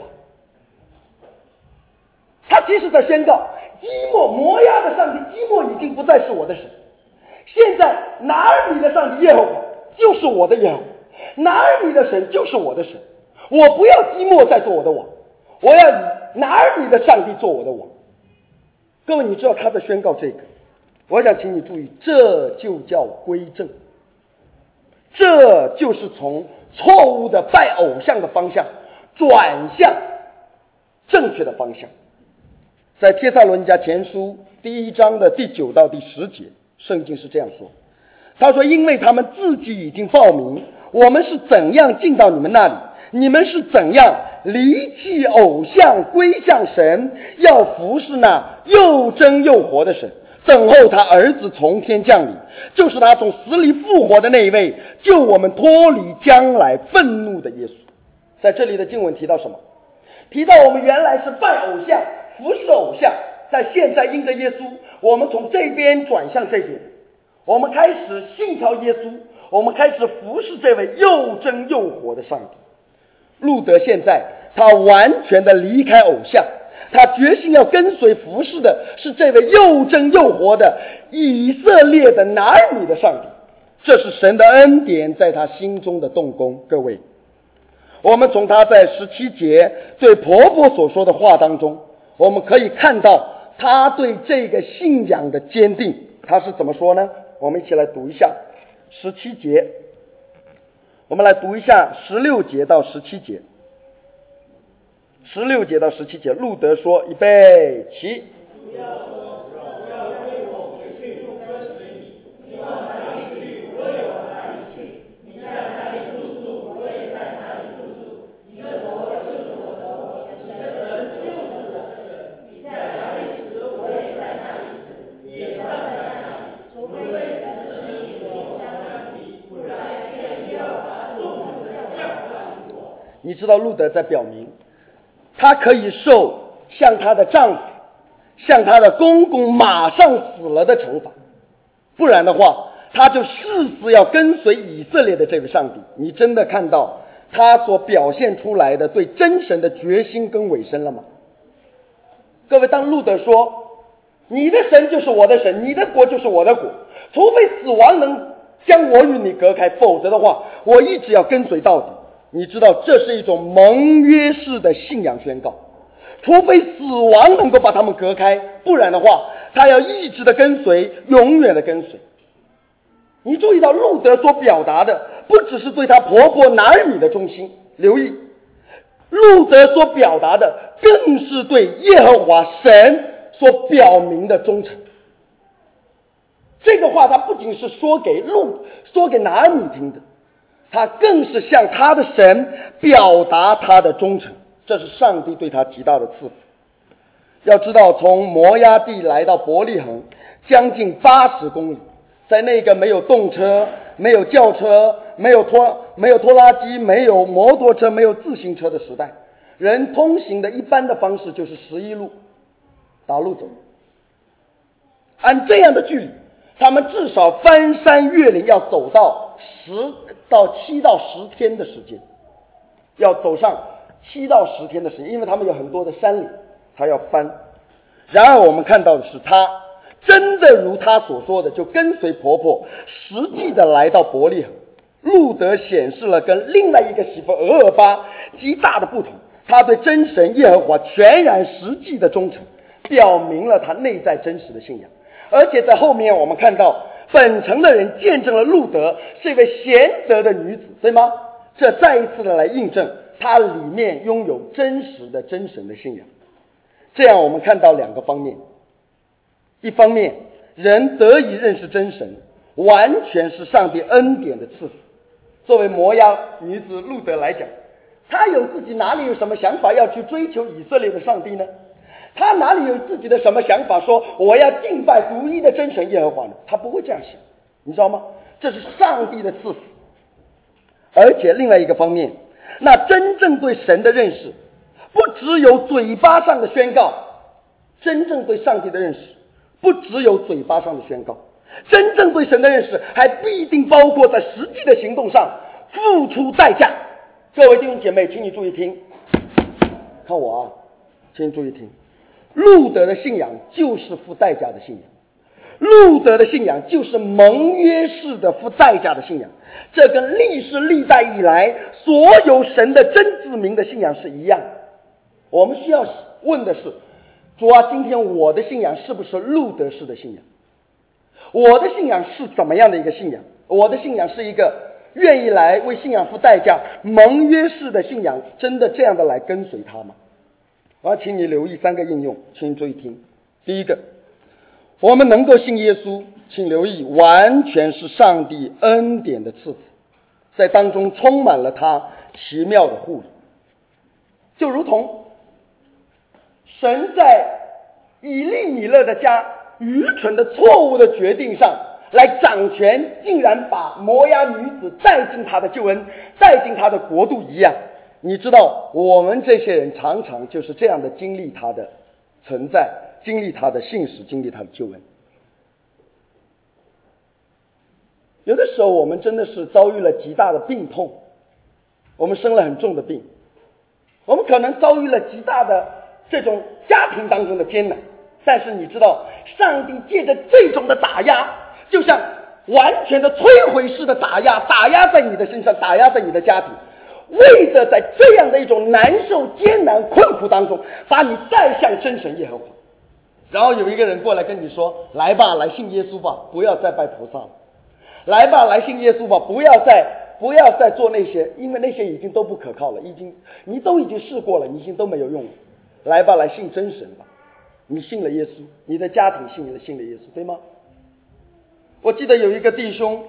他其实在宣告，基莫摩押的上帝基莫已经不再是我的神，现在拿尔米的上帝耶和华就是我的耶和华，拿尔米的神就是我的神。我不要基莫再做我的王，我要以拿尔米的上帝做我的王。各位，你知道他在宣告这个，我想请你注意，这就叫归正，这就是从错误的拜偶像的方向转向正确的方向。在帖撒罗尼迦前书第一章的第九到第十节，圣经是这样说，他说：因为他们自己已经报明，我们是怎样进到你们那里，你们是怎样离弃偶像归向神，要服侍那又真又活的神，等候他儿子从天降临，就是他从死里复活的那一位，救我们脱离将来愤怒的耶稣。在这里的经文提到什么？提到我们原来是拜偶像、服侍偶像，但现在因着耶稣，我们从这边转向这边，我们开始信靠耶稣，我们开始服侍这位又真又活的上帝。路得现在他完全的离开偶像，他决心要跟随服侍的是这位又真又活的以色列的拿尔米的上帝。这是神的恩典在他心中的动工。各位，我们从他在十七节对婆婆所说的话当中，我们可以看到他对这个信仰的坚定。他是怎么说呢？我们一起来读一下十七节，我们来读一下十六节到十七节。十六节到十七节，路得说：预备起。你知道路得在表明，她可以受像她的丈夫、像她的公公马上死了的惩罚，不然的话，她就誓死要跟随以色列的这位上帝。你真的看到她所表现出来的对真神的决心跟委身了吗？各位，当路得说你的神就是我的神，你的国就是我的国，除非死亡能将我与你隔开，否则的话我一直要跟随到底。你知道这是一种盟约式的信仰宣告，除非死亡能够把他们隔开，不然的话他要一直的跟随，永远的跟随。你注意到路得所表达的不只是对他婆婆拿尔米的忠心，留意路德所表达的更是对耶和华神所表明的忠诚。这个话他不仅是说给路说给拿俄米听的，他更是向他的神表达他的忠诚，这是上帝对他极大的赐福。要知道，从摩押地来到伯利恒将近八十公里，在那个没有动车、没有轿车、没有拖没有拖拉机、没有摩托车、没有自行车的时代，人通行的一般的方式就是十一路打路走。按这样的距离，他们至少翻山越岭要走到十到七到十天的时间，要走上七到十天的时间，因为他们有很多的山岭，他要翻。然而我们看到的是，他真的如他所说的，就跟随婆婆实际的来到伯利恒。路德显示了跟另外一个媳妇俄尔巴极大的不同，他对真神耶和华全然实际的忠诚，表明了他内在真实的信仰。而且在后面我们看到，本城的人见证了路德是一位贤德的女子，对吗？这再一次的来印证她里面拥有真实的真神的信仰。这样我们看到两个方面，一方面人得以认识真神，完全是上帝恩典的赐福。作为摩押女子路德来讲，她有自己哪里有什么想法要去追求以色列的上帝呢？他哪里有自己的什么想法说我要敬拜独一的真神耶和华呢？他不会这样想，你知道吗？这是上帝的赐福。而且另外一个方面，那真正对神的认识不只有嘴巴上的宣告，真正对上帝的认识不只有嘴巴上的宣告，真正对神的认识还必定包括在实际的行动上付出代价。各位弟兄姐妹，请你注意听，看我啊，请你注意听，路德的信仰就是付代价的信仰，路德的信仰就是盟约式的付代价的信仰，这跟历世历代以来所有神的真子民的信仰是一样的。我们需要问的是，主啊，今天我的信仰是不是路德式的信仰？我的信仰是怎么样的一个信仰？我的信仰是一个愿意来为信仰付代价盟约式的信仰，真的这样的来跟随他吗？我要请你留意三个应用，请你注意听。第一个，我们能够信耶稣，请留意，完全是上帝恩典的赐福，在当中充满了他奇妙的护理。就如同神在以利米勒的家愚蠢的错误的决定上来掌权，竟然把摩押女子带进他的救恩，带进他的国度一样。你知道，我们这些人常常就是这样的经历他的存在，经历他的信实，经历他的救恩。有的时候我们真的是遭遇了极大的病痛，我们生了很重的病，我们可能遭遇了极大的这种家庭当中的艰难，但是你知道，上帝借着这种的打压，就像完全的摧毁式的打压，打压在你的身上，打压在你的家庭，为着在这样的一种难受、艰难、困苦当中，把你带向真神耶和华。然后有一个人过来跟你说：“来吧，来信耶稣吧，不要再拜菩萨了。来吧，来信耶稣吧，不要再不要再做那些，因为那些已经都不可靠了，已经你都已经试过了，你已经都没有用了。来吧，来信真神吧。你信了耶稣，你的家庭信了信了耶稣，对吗？”我记得有一个弟兄，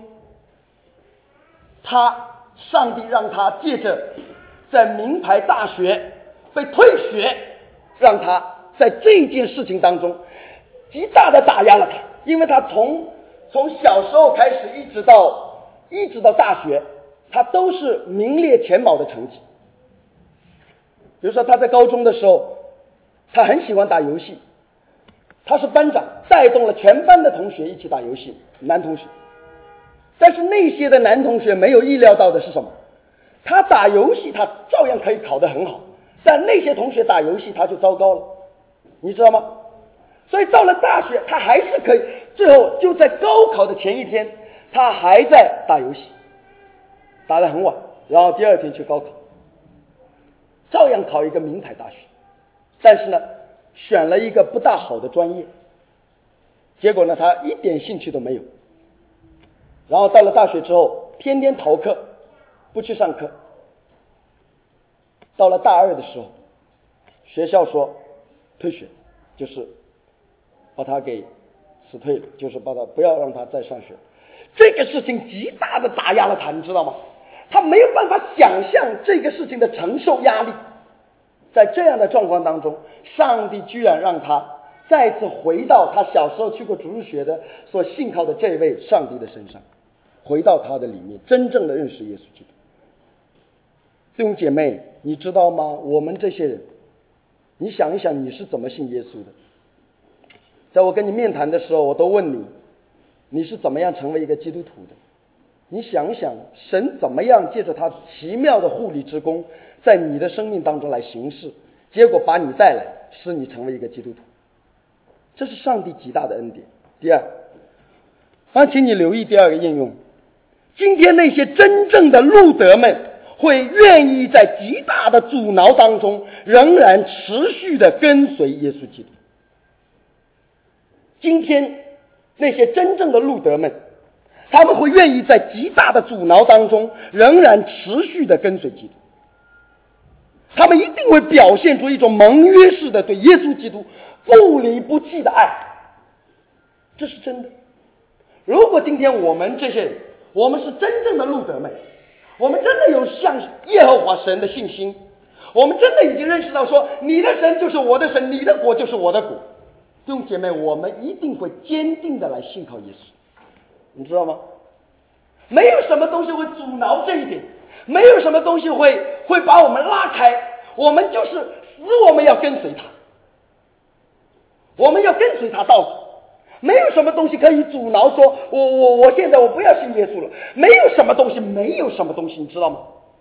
他上帝让他借着在名牌大学被退学，让他在这件事情当中极大的打压了他，因为他从从小时候开始一直到一直到大学，他都是名列前茅的成绩。比如说他在高中的时候，他很喜欢打游戏，他是班长，带动了全班的同学一起打游戏，男同学。但是那些的男同学没有意料到的是什么？他打游戏他照样可以考得很好，但那些同学打游戏他就糟糕了，你知道吗？所以到了大学他还是可以，最后就在高考的前一天他还在打游戏，打得很晚，然后第二天去高考，照样考一个名牌大学，但是呢选了一个不大好的专业，结果呢他一点兴趣都没有。然后到了大学之后天天逃课，不去上课， 到了大二的时候，学校说退学，就是把他给辞退了，就是把他不要让他再上学。这个事情极大的打压了他，你知道吗？他没有办法想象这个事情的承受压力。在这样的状况当中，上帝居然让他再次回到他小时候去过主日学的所信靠的这位上帝的身上，回到他的里面，真正的认识耶稣基督。弟兄姐妹，你知道吗？我们这些人，你想一想，你是怎么信耶稣的？在我跟你面谈的时候，我都问你，你是怎么样成为一个基督徒的？你想一想，神怎么样借着他奇妙的护理之功，在你的生命当中来行事，结果把你带来，使你成为一个基督徒。这是上帝极大的恩典。第二，啊，请你留意第二个应用。今天那些真正的路德们会愿意在极大的阻挠当中，仍然持续的跟随耶稣基督。今天那些真正的路德们，他们会愿意在极大的阻挠当中，仍然持续的跟随基督。他们一定会表现出一种盟约式的对耶稣基督不离不弃的爱，这是真的。如果今天我们这些人，我们是真正的路德们，我们真的有向耶和华神的信心，我们真的已经认识到说，你的神就是我的神，你的国就是我的国。弟兄姐妹，我们一定会坚定的来信靠耶稣，你知道吗？没有什么东西会阻挠这一点，没有什么东西会会把我们拉开，我们就是死，我们要跟随他，我们要跟随他到底。没有什么东西可以阻挠说我我我现在我不要信耶稣了，没有什么东西，没有什么东西，你知道吗？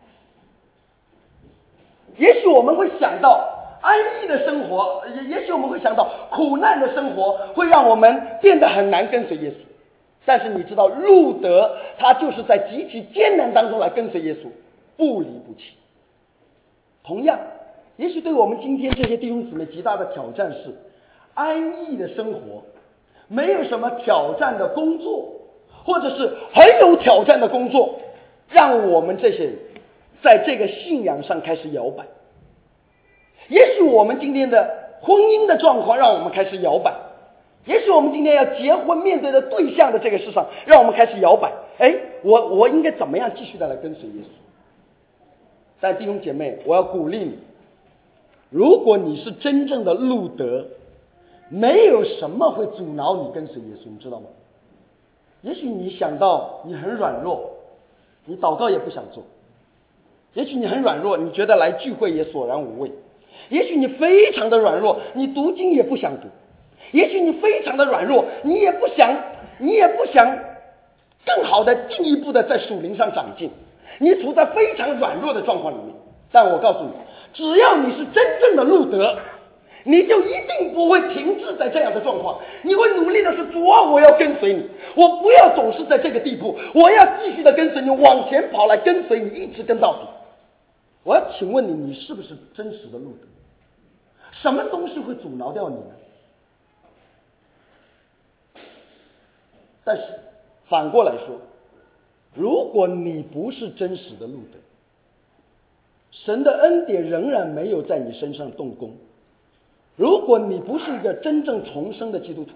也许我们会想到安逸的生活，也也许我们会想到苦难的生活会让我们变得很难跟随耶稣，但是你知道路德他就是在极其艰难当中来跟随耶稣，不离不弃。同样，也许对我们今天这些弟兄姊妹极大的挑战是安逸的生活，没有什么挑战的工作，或者是很有挑战的工作，让我们这些人在这个信仰上开始摇摆。也许我们今天的婚姻的状况让我们开始摇摆，也许我们今天要结婚面对的对象的这个事上让我们开始摇摆，哎，我我应该怎么样继续的来跟随耶稣？但弟兄姐妹，我要鼓励你，如果你是真正的路德，没有什么会阻挠你跟随耶稣，你知道吗？也许你想到你很软弱，你祷告也不想做，也许你很软弱，你觉得来聚会也索然无味，也许你非常的软弱，你读经也不想读，也许你非常的软弱，你也不想你也不想更好的进一步的在属灵上长进，你处在非常软弱的状况里面。但我告诉你，只要你是真正的路德，你就一定不会停滞在这样的状况，你会努力的说，主啊，我要跟随你，我不要总是在这个地步，我要继续的跟随你，往前跑来跟随你，一直跟到底。我要请问你，你是不是真实的路德？什么东西会阻挠掉你呢？但是反过来说，如果你不是真实的路德，神的恩典仍然没有在你身上动工。如果你不是一个真正重生的基督徒，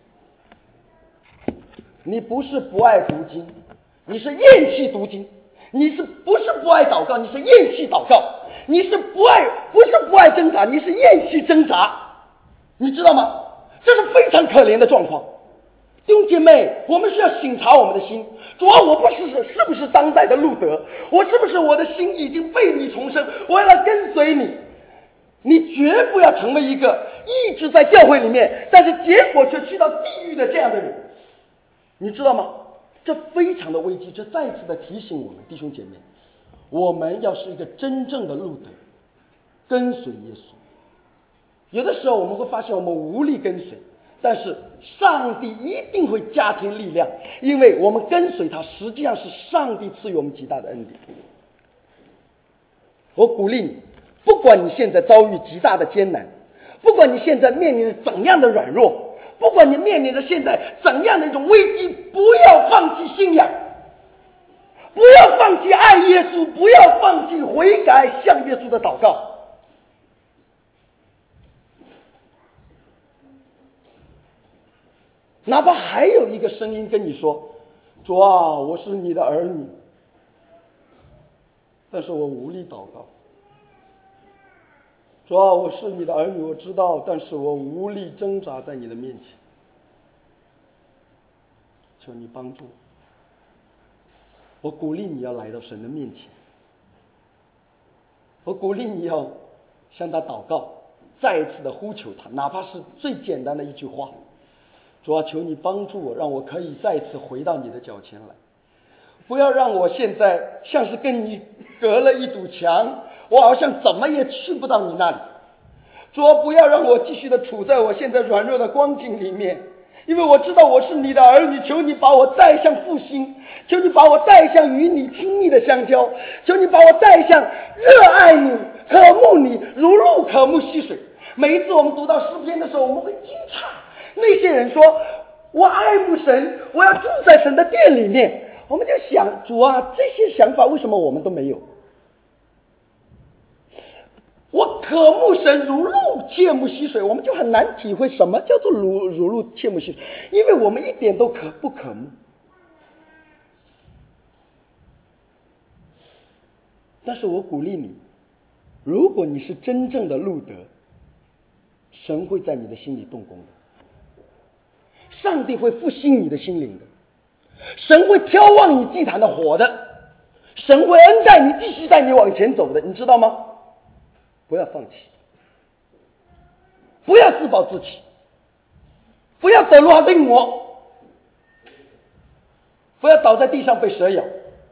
你不是不爱读经，你是厌弃读经，你是不是不爱祷告，你是厌弃祷告，你是不爱不是不爱挣扎，你是厌弃挣扎，你知道吗？这是非常可怜的状况。弟兄姐妹，我们需要省察我们的心，主啊，我不是是不是当代的路德，我是不是我的心已经被你重生，我要来跟随你。你绝不要成为一个一直在教会里面，但是结果却去到地狱的这样的人，你知道吗？这非常的危机，这再次的提醒我们弟兄姐妹，我们要是一个真正的路德，跟随耶稣。有的时候我们会发现我们无力跟随，但是上帝一定会加添力量，因为我们跟随他实际上是上帝赐予我们极大的恩典。我鼓励你，不管你现在遭遇极大的艰难，不管你现在面临着怎样的软弱，不管你面临着现在怎样的一种危机，不要放弃信仰， 不要放弃爱耶稣，不要放弃悔改向耶稣的祷告。哪怕还有一个声音跟你说，主啊，我是你的儿女，但是我无力祷告。主啊，我是你的儿女，我知道，但是我无力挣扎在你的面前，求你帮助我。我鼓励你要来到神的面前，我鼓励你要向他祷告，再一次的呼求他，哪怕是最简单的一句话，主啊，求你帮助我，让我可以再次回到你的脚前来，不要让我现在像是跟你隔了一堵墙，我好像怎么也去不到你那里。主啊，不要让我继续的处在我现在软弱的光景里面，因为我知道我是你的儿女，求你把我带向复兴，求你把我带向与你亲密的相交，求你把我带向热爱你、渴慕你，如鹿渴慕溪水。每一次我们读到诗篇的时候，我们会惊诧，那些人说我爱慕神，我要住在神的殿里面，我们就想，主啊，这些想法为什么我们都没有？我渴慕神如鹿切慕溪水，我们就很难体会什么叫做如如鹿切慕溪水，因为我们一点都渴不渴慕。但是我鼓励你，如果你是真正的路德，神会在你的心里动工的，上帝会复兴你的心灵的，神会眺望你祭坛的火的，神会恩待你，继续带你往前走的，你知道吗？不要放弃，不要自暴自弃，不要得落病魔，不要倒在地上被蛇咬，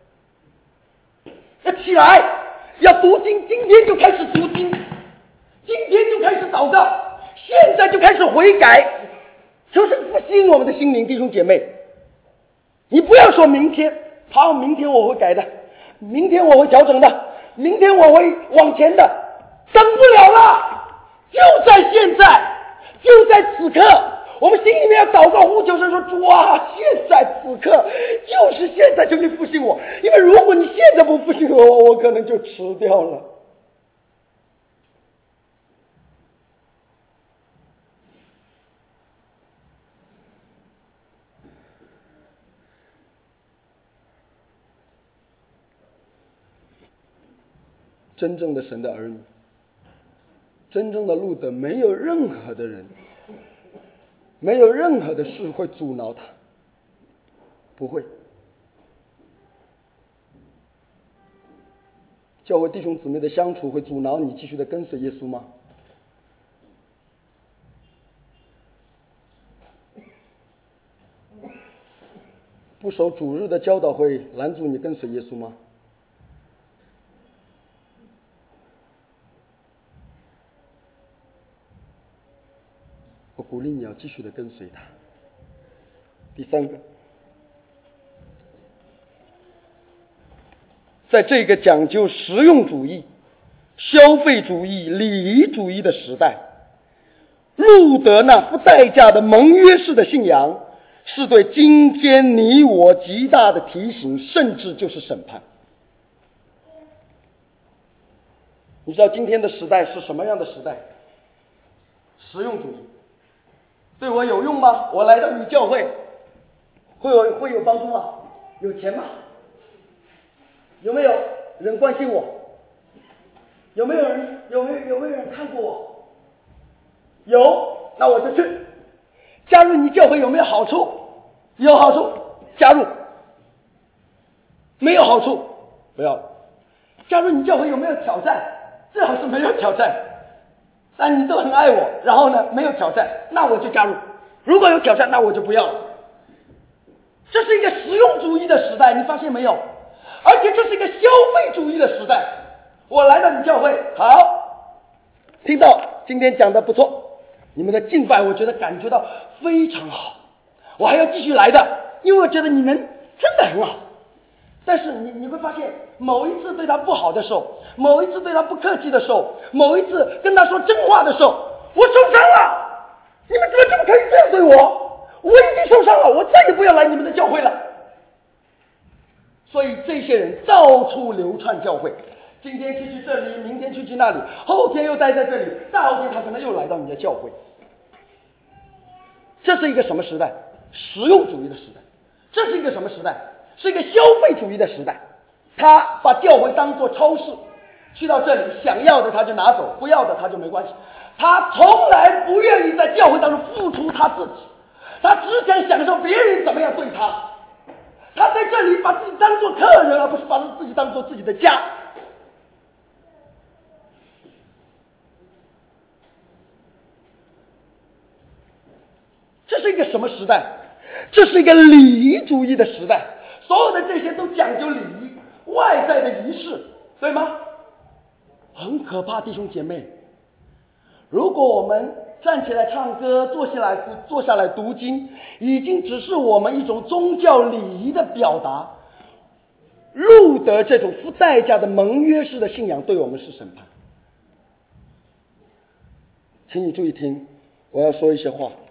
要起来，要读经，今天就开始读经，今天就开始祷告，现在就开始悔改，求神复兴我们的心灵，弟兄姐妹。你不要说明天，好，明天我会改的，明天我会调整的，明天我会往前的，等不了了，就在现在，就在此刻，我们心里面要祷告呼求神说，主啊，现在此刻，就是现在，求你复兴我，因为如果你现在不复兴我，我可能就迟掉了。真正的神的儿女，真正的路德，没有任何的人，没有任何的事会阻挠他，不会。教会弟兄姊妹的相处会阻挠你继续的跟随耶稣吗？不守主日的教导会拦阻你跟随耶稣吗？我鼓励你要继续的跟随他。第三个，在这个讲究实用主义、消费主义、礼仪主义的时代，路德那不代价的盟约式的信仰，是对今天你我极大的提醒，甚至就是审判。你知道今天的时代是什么样的时代？实用主义。对我有用吗？我来到你教会会有会有帮助吗？有钱吗？有没有人关心我？有没有人有没有有没有人看过我？有，那我就去。加入你教会有没有好处？有好处，加入。没有好处，不要了。加入你教会有没有挑战？最好是没有挑战。但你都很爱我，然后呢没有挑战，那我就加入。如果有挑战，那我就不要了。这是一个实用主义的时代，你发现没有？而且这是一个消费主义的时代。我来到你教会，好，听到今天讲的不错，你们的敬拜我觉得感觉到非常好，我还要继续来的，因为我觉得你们真的很好。但是你你会发现，某一次对他不好的时候，某一次对他不客气的时候，某一次跟他说真话的时候，我受伤了。你们怎么这么可以这样对我？我已经受伤了，我再也不要来你们的教会了。 所以这些人到处流窜教会，今天去去这里，明天去去那里，后天又待在这里，大后天他可能又来到你的教会。这是一个什么时代？实用主义的时代。这是一个什么时代？是一个消费主义的时代。他把教会当作超市，去到这里想要的他就拿走，不要的他就没关系。他从来不愿意在教会当中付出他自己，他只想享受别人怎么样对他。他在这里把自己当作客人，而不是把自己当作自己的家。这是一个什么时代？这是一个礼仪主义的时代，所有的这些都讲究礼仪，外在的仪式，对吗？很可怕，弟兄姐妹。如果我们站起来唱歌，坐下来坐下来读经，已经只是我们一种宗教礼仪的表达，路德这种付代价的盟约式的信仰对我们是审判。请你注意听，我要说一些话。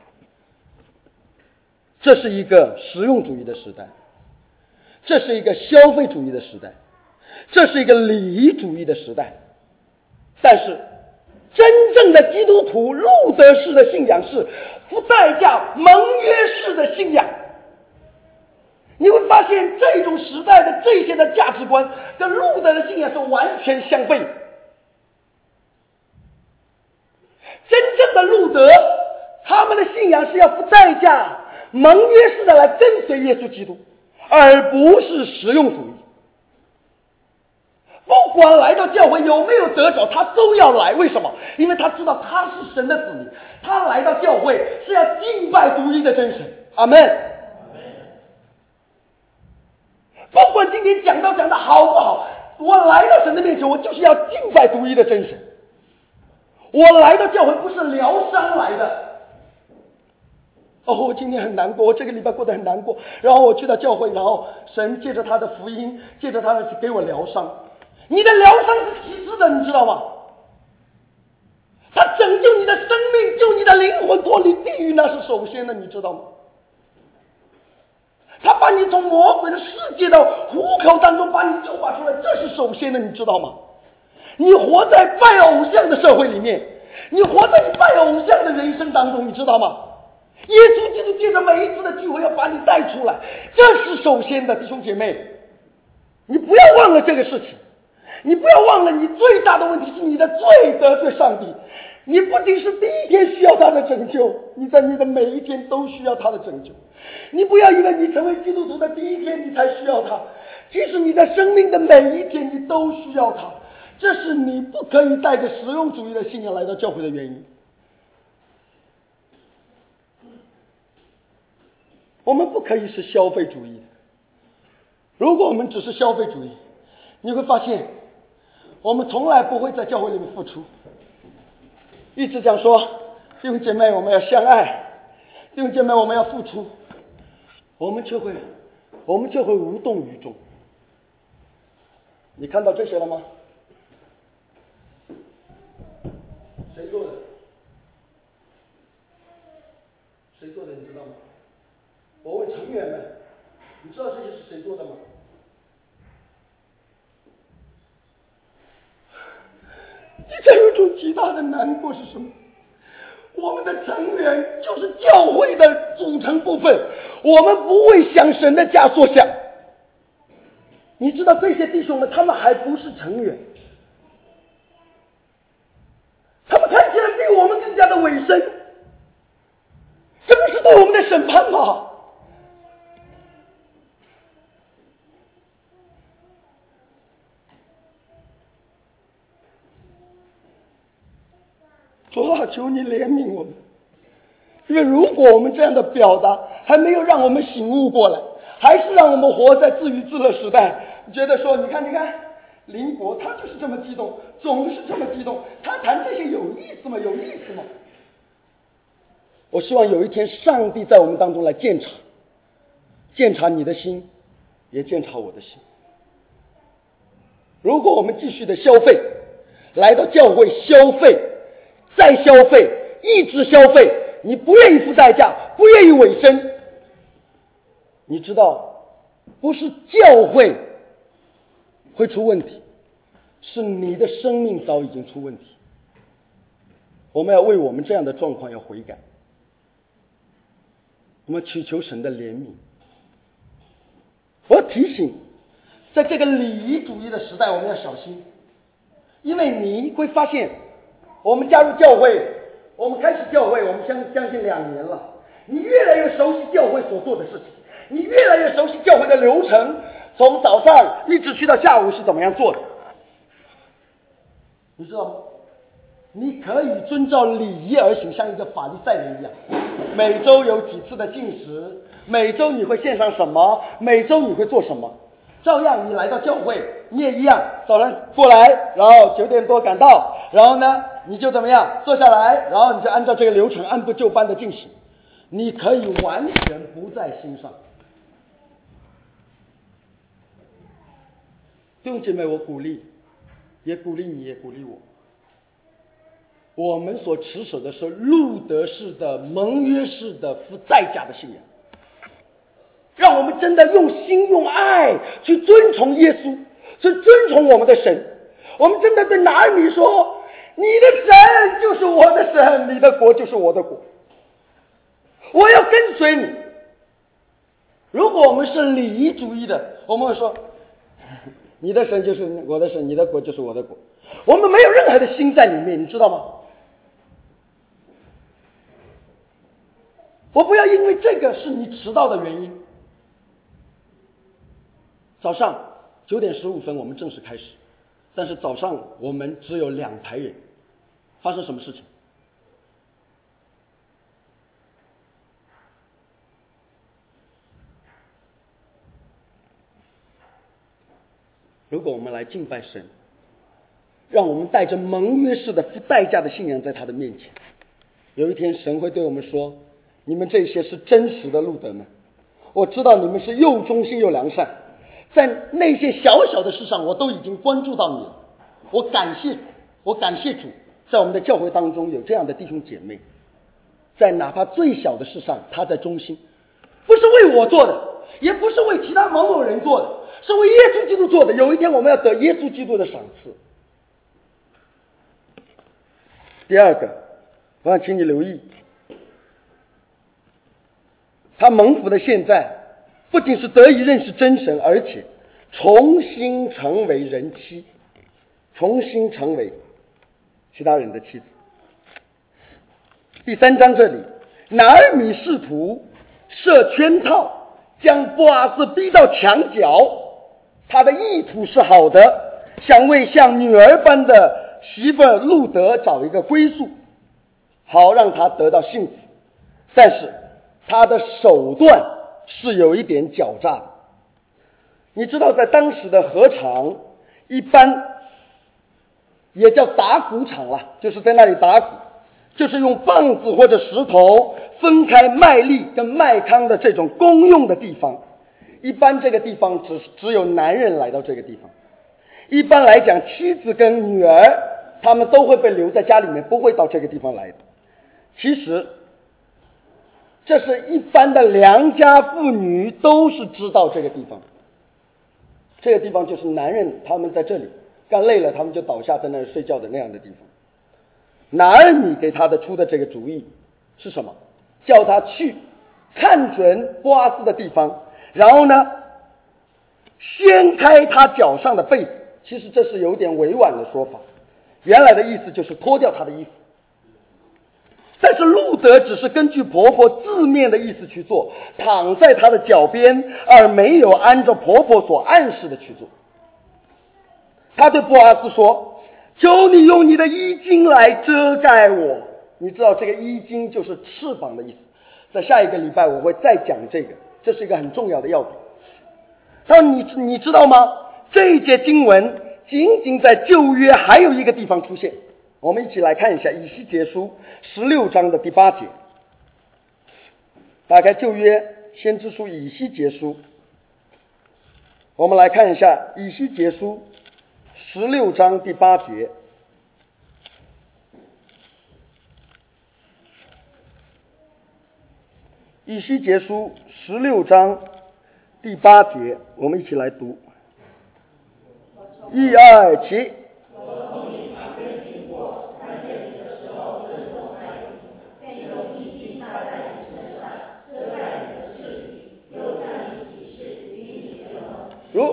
这是一个实用主义的时代，这是一个消费主义的时代，这是一个礼仪主义的时代。但是真正的基督徒路德式的信仰是付代价盟约式的信仰。你会发现这种时代的这些的价值观跟路德的信仰是完全相悖。真正的路德他们的信仰是要付代价盟约式的来跟随耶稣基督，而不是实用主义。不管来到教会有没有得着，他都要来。为什么？因为他知道他是神的子民，他来到教会是要敬拜独一的真神。阿们。不管今天讲道讲的好不好，我来到神的面前，我就是要敬拜独一的真神。我来到教会不是疗伤来的。哦，我今天很难过，我这个礼拜过得很难过，然后我去到教会，然后神借着他的福音，借着他的给我疗伤。你的疗伤是其次的，你知道吗？他拯救你的生命，救你的灵魂脱离地狱，那是首先的，你知道吗？他把你从魔鬼的世界的虎口当中把你救拔出来，这是首先的，你知道吗？你活在拜偶像的社会里面，你活在你拜偶像的人生当中，你知道吗？耶稣基督借着每一次的聚会要把你带出来，这是首先的，弟兄姐妹，你不要忘了这个事情。你不要忘了，你最大的问题是你的罪得罪上帝。你不仅是第一天需要他的拯救，你在你的每一天都需要他的拯救。你不要以为你成为基督徒的第一天你才需要他，其实你的生命的每一天你都需要他。这是你不可以带着实用主义的信仰来到教会的原因。我们不可以是消费主义的。如果我们只是消费主义，你会发现我们从来不会在教会里面付出，一直讲说弟兄姐妹我们要相爱，弟兄姐妹我们要付出，我们却会我们却会无动于衷。你看到这些了吗？谁做的？谁做的你知道吗？我问成员们，你知道这些是谁做的吗？你才有一种极大的难过是什么？我们的成员就是教会的组成部分，我们不为想神的家所想。你知道这些弟兄们他们还不是成员，他们看起来比我们更加的委身，这不是对我们的审判吗？主啊，求你怜悯我们，因为如果我们这样的表达还没有让我们醒悟过来，还是让我们活在自娱自乐时代，觉得说你看你看林国他就是这么激动，总是这么激动，他谈这些有意思吗？有意思吗？我希望有一天上帝在我们当中来鉴察，鉴察你的心，也鉴察我的心。如果我们继续的消费，来到教会消费再消费，一直消费，你不愿意付代价，不愿意委身，你知道不是教会会出问题，是你的生命早已经出问题。我们要为我们这样的状况要悔改，我们祈求神的怜悯。我要提醒，在这个礼仪主义的时代，我们要小心，因为你会发现，我们加入教会，我们开始教会，我们将将近两年了，你越来越熟悉教会所做的事情，你越来越熟悉教会的流程，从早上一直去到下午是怎么样做的，你知道吗？你可以遵照礼仪而行，像一个法利赛人一样，每周有几次的禁食，每周你会献上什么，每周你会做什么，照样你来到教会，你也一样，早上过来，然后九点多赶到，然后呢你就怎么样坐下来，然后你就按照这个流程按部就班的进行，你可以完全不在心上。弟兄姐妹，我鼓励，也鼓励你，也鼓励我。我们所持守的是路德式的盟约式的付代价的信仰，让我们真的用心用爱去遵从耶稣，去遵从我们的神。我们真的对拿尔米说，你的神就是我的神，你的国就是我的国，我要跟随你。如果我们是礼仪主义的，我们会说你的神就是我的神，你的国就是我的国，我们没有任何的心在里面，你知道吗？我不要因为这个是你迟到的原因。早上九点十五分我们正式开始，但是早上我们只有两排人，发生什么事情？如果我们来敬拜神，让我们带着盟约式的付代价的信仰在他的面前，有一天神会对我们说，你们这些是真实的路德们，我知道你们是又忠心又良善，在那些小小的事上我都已经关注到你了。我感谢我感谢主，在我们的教会当中有这样的弟兄姐妹，在哪怕最小的事上他在忠心，不是为我做的，也不是为其他某某人做的，是为耶稣基督做的。有一天我们要得耶稣基督的赏赐。第二个，我想请你留意，他蒙福的现在不仅是得以认识真神，而且重新成为人妻，重新成为其他人的妻子。第三章这里，拿尔米试图设圈套，将波阿斯逼到墙角，他的意图是好的，想为像女儿般的媳妇路德找一个归宿，好让他得到幸福。但是他的手段是有一点狡诈的。你知道在当时的禾场一般也叫打谷场了，就是在那里打谷，就是用棒子或者石头分开麦粒跟麦糠的这种公用的地方。一般这个地方只只有男人来到这个地方，一般来讲妻子跟女儿他们都会被留在家里面，不会到这个地方来的。其实这是一般的良家妇女都是知道这个地方，这个地方就是男人他们在这里干累了他们就倒下在那里睡觉的那样的地方。拿尔米给他的出的这个主意是什么？叫他去看准波阿斯的地方，然后呢掀开他脚上的被子。其实这是有点委婉的说法，原来的意思就是脱掉他的衣服。但是路德只是根据婆婆字面的意思去做，躺在她的脚边，而没有按照婆婆所暗示的去做。他对波阿斯说，求你用你的衣襟来遮盖我。你知道这个衣襟就是翅膀的意思，在下一个礼拜我会再讲这个，这是一个很重要的要点。他说 你, 你知道吗，这一节经文仅仅在旧约还有一个地方出现。我们一起来看一下以西结书十六章的第八节。打开旧约先知书以西结书，我们来看一下以西结书十六章第八节。以西结书十六章第八节，我们一起来读。 一二起。如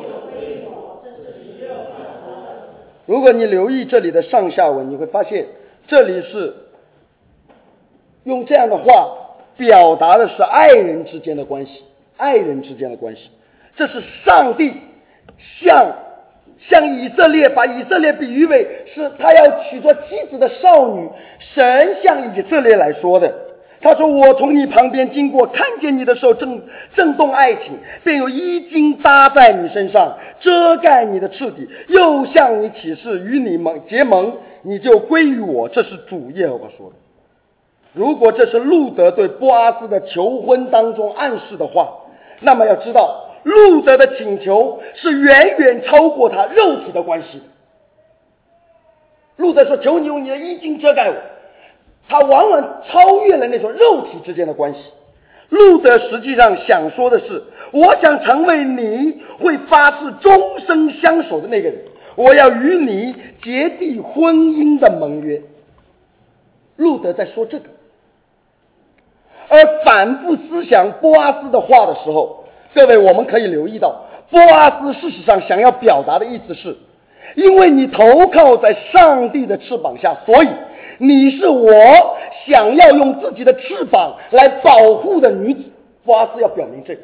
如果你留意这里的上下文，你会发现这里是用这样的话表达的是爱人之间的关系，爱人之间的关系。这是上帝向向以色列，把以色列比喻为是他要娶做妻子的少女，神向以色列来说的。他说，我从你旁边经过，看见你的时候正震动爱情，便有衣襟搭在你身上，遮盖你的赤体，又向你起誓，与你盟结盟，你就归于我。这是主耶和华说的。如果这是路得对波阿斯的求婚当中暗示的话，那么要知道路得的请求是远远超过他肉体的关系。路得说，求你用你的衣襟遮盖我，他往往超越了那种肉体之间的关系。路得实际上想说的是，我想成为你会发誓终生相守的那个人，我要与你结缔婚姻的盟约。路得在说这个。而反复思想波阿斯的话的时候，各位我们可以留意到，波阿斯事实上想要表达的意思是，因为你投靠在上帝的翅膀下，所以你是我想要用自己的翅膀来保护的女子。波阿斯要表明这个。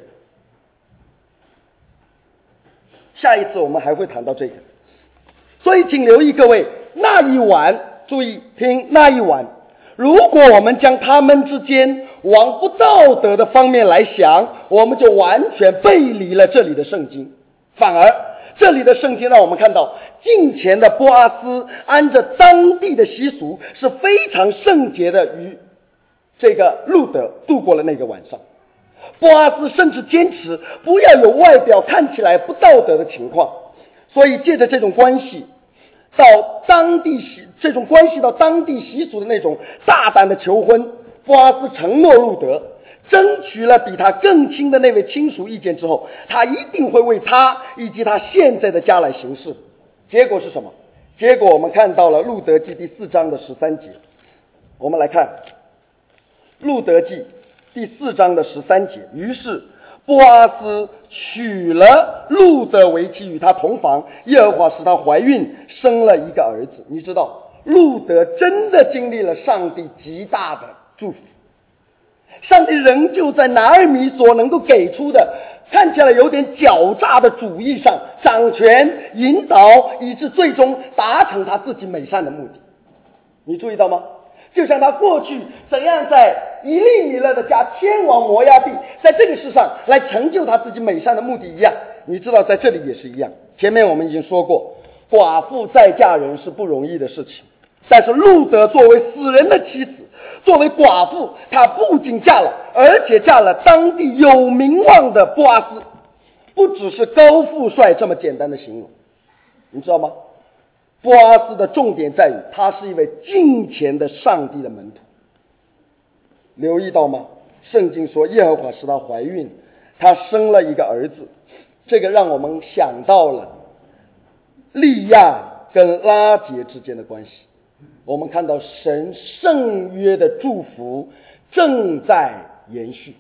下一次我们还会谈到这个。所以请留意各位，那一晚，注意听，那一晚，如果我们将他们之间往不道德的方面来想，我们就完全背离了这里的圣经。反而这里的圣经让我们看到，近前的波阿斯按着当地的习俗是非常圣洁的，与这个路得度过了那个晚上。波阿斯甚至坚持不要有外表看起来不道德的情况，所以借着这种关系到当地习这种关系到当地习俗的那种大胆的求婚，波阿斯承诺路得，争取了比他更亲的那位亲属意见之后，他一定会为他以及他现在的家来行事。结果是什么？结果我们看到了路得记第四章的十三节。我们来看路得记第四章的十三节。于是波阿斯娶了路得为妻，与他同房，耶和华使她怀孕，生了一个儿子。你知道路得真的经历了上帝极大的祝福，上帝仍旧在拿尔米所能够给出的看起来有点狡诈的主意上掌权引导，以致最终达成他自己美善的目的。你注意到吗？就像他过去怎样在以利米勒的家迁往摩押地，在这个世上来成就他自己美善的目的一样，你知道在这里也是一样。前面我们已经说过，寡妇再嫁人是不容易的事情，但是路得作为死人的妻子，作为寡妇，她不仅嫁了，而且嫁了当地有名望的波阿斯，不只是高富帅这么简单的形容，你知道吗？波阿斯的重点在于他是一位敬虔的上帝的门徒。留意到吗？圣经说耶和华使她怀孕，她生了一个儿子。这个让我们想到了利亚跟拉结之间的关系。我们看到神圣约的祝福正在延续，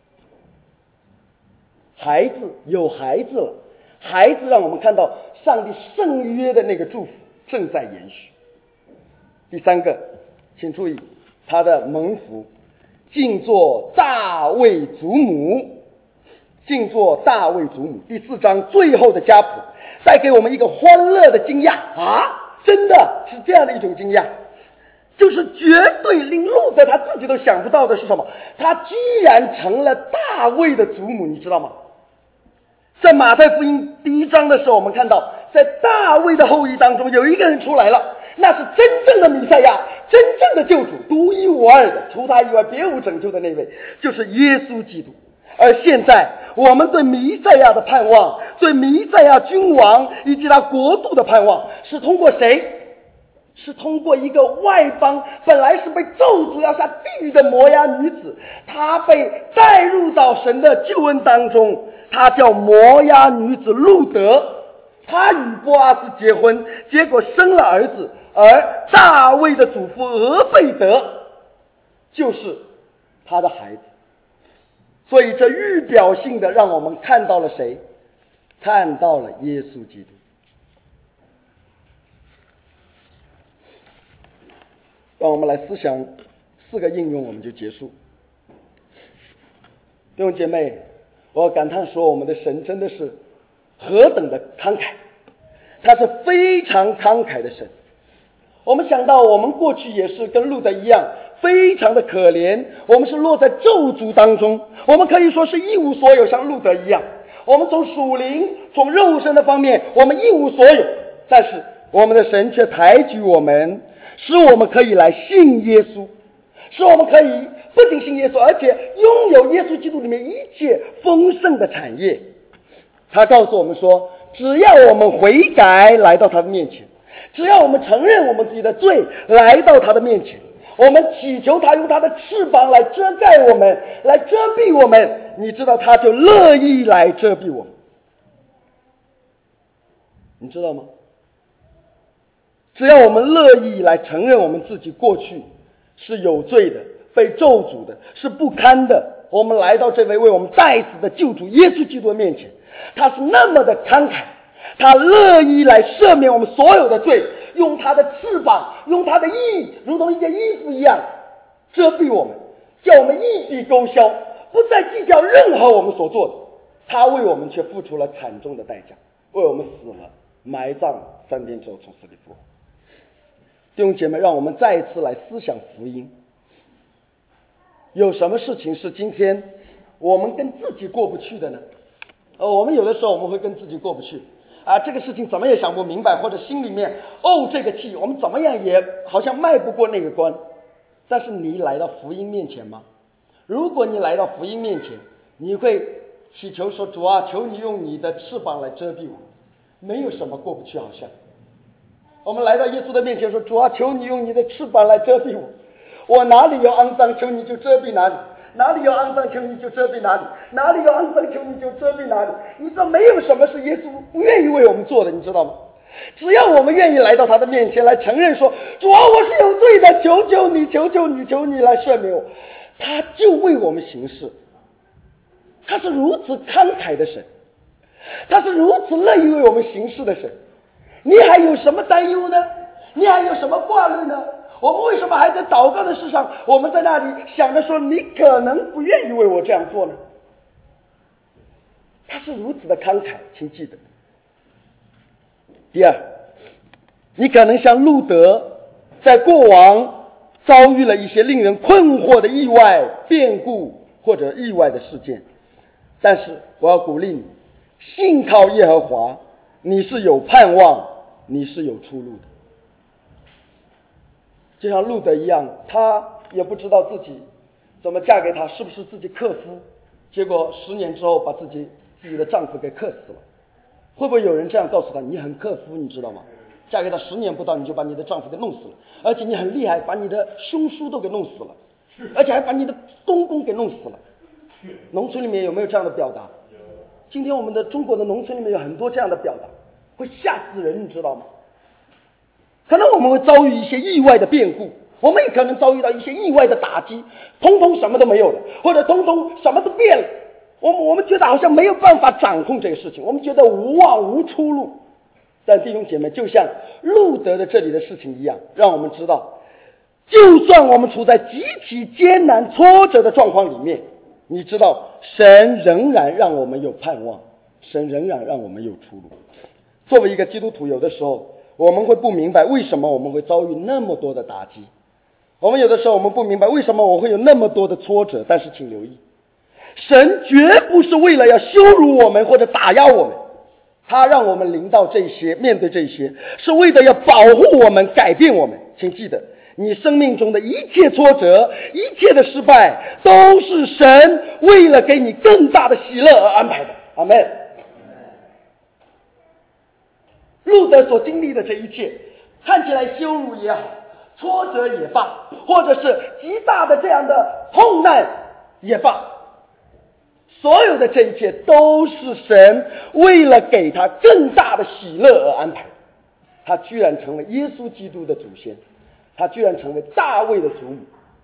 孩子有孩子了，孩子让我们看到上帝圣约的那个祝福正在延续。第三个，请注意他的蒙福，敬作大卫祖母，敬作大卫祖母。第四章最后的家谱带给我们一个欢乐的惊讶啊！真的是这样的一种惊讶，就是绝对令路得他自己都想不到的是什么？他居然成了大卫的祖母，你知道吗？在马太福音第一章的时候，我们看到在大卫的后裔当中有一个人出来了，那是真正的弥赛亚，真正的救主，独一无二的，除他以外别无拯救的那位，就是耶稣基督。而现在我们对弥赛亚的盼望，对弥赛亚君王以及他国度的盼望，是通过谁？是通过一个外邦本来是被咒诅要下地狱的摩押女子，她被带入到神的救恩当中，她叫摩押女子路得。 他与波阿斯结婚，结果生了儿子，而大卫的祖父俄贝德就是他的孩子。所以这预表性的让我们看到了谁？看到了耶稣基督。让我们来思想四个应用，我们就结束。弟兄姐妹，我要感叹说，我们的神真的是何等的慷慨，他是非常慷慨的神。我们想到我们过去也是跟路得一样，非常的可怜，我们是落在咒诅当中，我们可以说是一无所有，像路得一样。我们从属灵从肉身的方面我们一无所有，但是我们的神却抬举我们，使我们可以来信耶稣，使我们可以不仅信耶稣，而且拥有耶稣基督里面一切丰盛的产业。他告诉我们说，只要我们悔改来到他的面前，只要我们承认我们自己的罪来到他的面前，我们祈求他用他的翅膀来遮盖我们，来遮蔽我们，你知道他就乐意来遮蔽我们，你知道吗？只要我们乐意来承认我们自己过去是有罪的，被咒诅的，是不堪的，我们来到这位为我们代死的救主耶稣基督的面前，他是那么的慷慨，他乐意来赦免我们所有的罪，用他的翅膀，用他的义，如同一件衣服一样遮蔽我们，叫我们一笔勾销，不再计较任何我们所做的。他为我们却付出了惨重的代价，为我们死了，埋葬，三天之后从死里复活。弟兄姐妹，让我们再一次来思想福音。有什么事情是今天我们跟自己过不去的呢？呃，我们有的时候我们会跟自己过不去啊，这个事情怎么也想不明白，或者心里面怄这个气，我们怎么样也好像迈不过那个关。但是你来到福音面前吗？如果你来到福音面前，你会祈求说，主啊，求你用你的翅膀来遮蔽我，没有什么过不去。好像我们来到耶稣的面前说，主啊，求你用你的翅膀来遮蔽我，我哪里有肮脏，求你就遮蔽哪里，哪里有肮脏，求你就遮蔽哪里，哪里有肮脏，求你就遮蔽哪里。你知道没有什么是耶稣不愿意为我们做的，你知道吗？只要我们愿意来到他的面前来承认说，主啊，我是有罪的，求求你，求求你，求你来赦免我，他就为我们行事。他是如此慷慨的神，他是如此乐意为我们行事的神。你还有什么担忧呢？你还有什么挂虑呢？我们为什么还在祷告的事上，我们在那里想着说，你可能不愿意为我这样做呢？他是如此的慷慨，请记得。第二，你可能像路得在过往遭遇了一些令人困惑的意外变故或者意外的事件，但是我要鼓励你，信靠耶和华，你是有盼望，你是有出路的。就像路得一样，他也不知道自己怎么嫁给他，是不是自己克夫，结果十年之后把自己自己的丈夫给克死了。会不会有人这样告诉他，你很克夫，你知道吗？嫁给他十年不到，你就把你的丈夫给弄死了，而且你很厉害，把你的兄叔都给弄死了，而且还把你的公公给弄死了。农村里面有没有这样的表达？今天我们的中国的农村里面有很多这样的表达，会吓死人，你知道吗？可能我们会遭遇一些意外的变故，我们也可能遭遇到一些意外的打击，通通什么都没有了，或者通通什么都变了。我们我们觉得好像没有办法掌控这个事情，我们觉得无望无出路。但弟兄姐妹，就像路得的这里的事情一样，让我们知道，就算我们处在极其艰难挫折的状况里面，你知道神仍然让我们有盼望，神仍然让我们有出路。作为一个基督徒，有的时候我们会不明白为什么我们会遭遇那么多的打击，我们有的时候我们不明白为什么我会有那么多的挫折。但是请留意，神绝不是为了要羞辱我们或者打压我们，他让我们临到这些，面对这些，是为了要保护我们，改变我们。请记得，你生命中的一切挫折，一切的失败，都是神为了给你更大的喜乐而安排的。阿们。路得所经历的这一切，看起来羞辱也好，挫折也罢，或者是极大的这样的痛难也罢， 所有的这一切都是神为了给他更大的喜乐而安排。他居然成为耶稣基督的祖先，他居然成为大卫的祖母。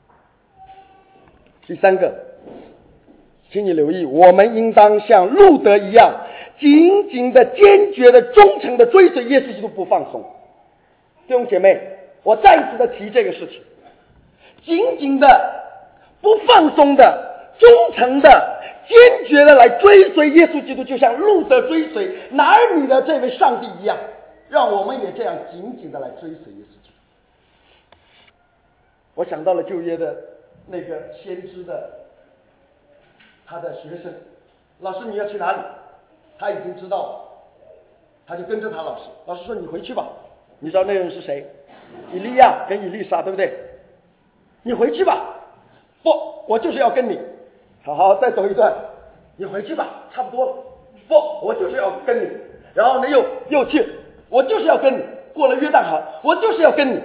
第三个，请你留意，我们应当像路德一样，紧紧的、坚决的、忠诚的追随耶稣基督，不放松。弟兄姐妹，我再一次的提这个事情，紧紧的、不放松的、忠诚的、坚决的来追随耶稣基督，就像路德追随拿尔米的这位上帝一样，让我们也这样紧紧的来追随耶稣基督。我想到了旧约的那个先知的他的学生，老师你要去哪里？他已经知道了，他就跟着他老师。老师说你回去吧。你知道那人是谁？以利亚跟以利沙，对不对？你回去吧。不，我就是要跟你。好好，再走一段。你回去吧，差不多了。不，我就是要跟你。然后呢，又又去，我就是要跟你。过了约旦河，我就是要跟你。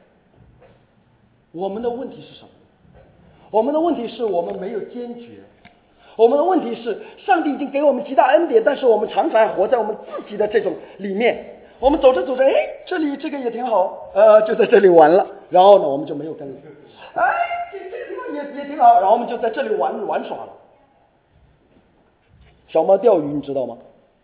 我们的问题是什么？我们的问题是我们没有坚决。我们的问题是，上帝已经给我们极大恩典，但是我们常常还活在我们自己的这种里面。我们走着走着，哎，这里这个也挺好，呃，就在这里玩了。然后呢，我们就没有跟了。哎，这这个地方也也挺好，然后我们就在这里玩玩耍了。小猫钓鱼，你知道吗？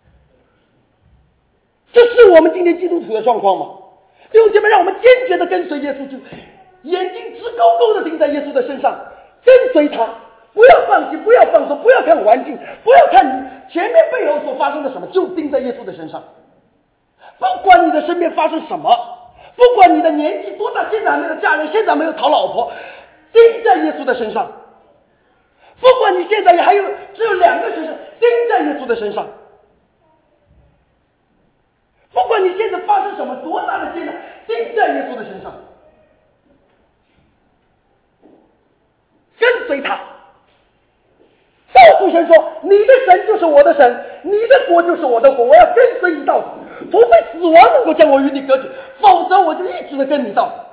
这是我们今天基督徒的状况吗？弟兄姐妹，让我们坚决的跟随耶稣，就眼睛直勾勾的盯在耶稣的身上，跟随他，不要放弃，不要放松，不要看环境，不要看你前面背后所发生的什么，就盯在耶稣的身上。不管你的身边发生什么，不管你的年纪多大，现在还没有嫁人，现在没有讨老婆，盯在耶稣的身上。不管你现在还有只有两个学生，盯在耶稣的身上。不管你现在发生什么多大的艰难，盯在耶稣的身上，跟随他，告诉神说，你的神就是我的神，你的国就是我的国，我要跟随你到底，除非死亡能够将我与你隔绝，否则我就一直的跟你到底。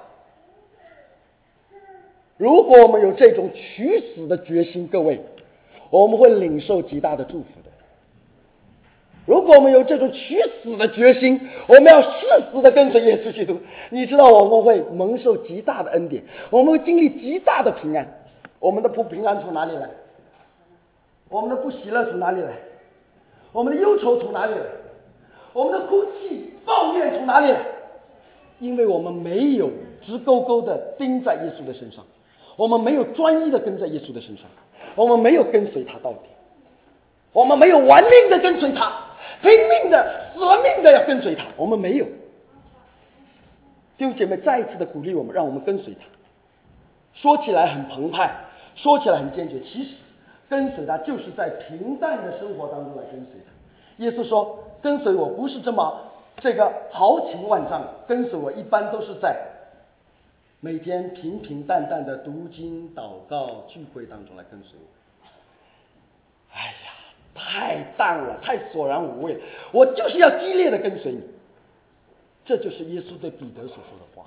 如果我们有这种取死的决心，各位，我们会领受极大的祝福的。如果我们有这种取死的决心，我们要誓死的跟随耶稣基督，你知道我们会蒙受极大的恩典，我们会经历极大的平安。我们的不平安从哪里来？我们的不喜乐从哪里来？我们的忧愁从哪里来？我们的哭泣抱怨从哪里来？因为我们没有直勾勾的盯在耶稣的身上，我们没有专一的跟在耶稣的身上，我们没有跟随他到底，我们没有玩命的跟随他，拼命的死了命的要跟随他，我们没有。弟兄姐妹再一次的鼓励我们，让我们跟随他。说起来很澎湃，说起来很坚决，其实跟随他就是在平淡的生活当中来跟随他。耶稣说，跟随我不是这么这个豪情万丈，跟随我一般都是在每天平平淡淡的读经祷告聚会当中来跟随我。哎呀，太淡了，太索然无味了，我就是要激烈的跟随你。这就是耶稣对彼得所说的话。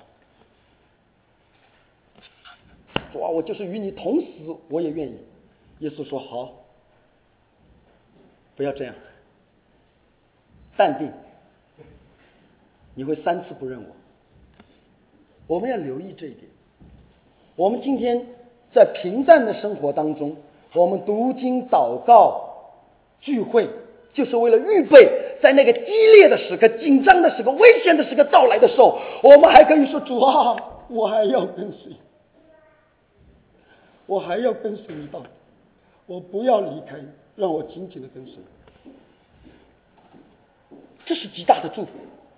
主啊，我就是与你同死，我也愿意。耶稣说好，不要这样，淡定，你会三次不认我。我们要留意这一点。我们今天在平淡的生活当中，我们读经祷告聚会，就是为了预备在那个激烈的时刻、紧张的时刻、危险的时刻到来的时候，我们还可以说，主啊，我还要跟随，我还要跟随你到底，我不要离开，让我紧紧的跟随。这是极大的祝福。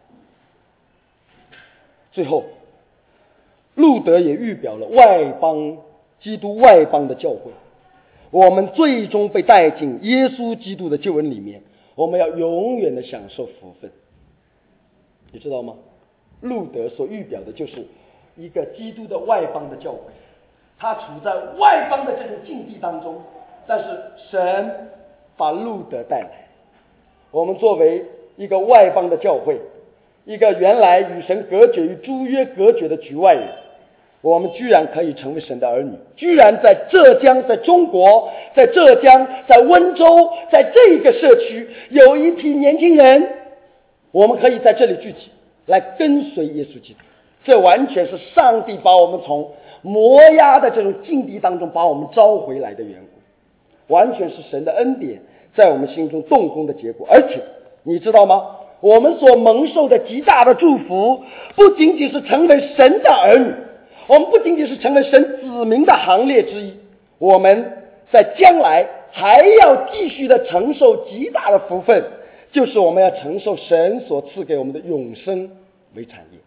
最后，路德也预表了外邦基督外邦的教会，我们最终被带进耶稣基督的救恩里面，我们要永远的享受福分。你知道吗？路德所预表的就是一个基督的外邦的教会，他处在外邦的这种境地当中，但是神把路德带来，我们作为一个外邦的教会，一个原来与神隔绝与诸约隔绝的局外人， 我们居然可以成为神的儿女，居然在浙江，在中国，在浙江，在温州，在这个社区有一批年轻人，我们可以在这里聚集来跟随耶稣基督。这完全是上帝把我们从磨压的这种境地当中把我们召回来的缘故，完全是神的恩典在我们心中动工的结果。而且你知道吗，我们所蒙受的极大的祝福不仅仅是成为神的儿女，我们不仅仅是成为神子民的行列之一，我们在将来还要继续的承受极大的福分，就是我们要承受神所赐给我们的永生为产业。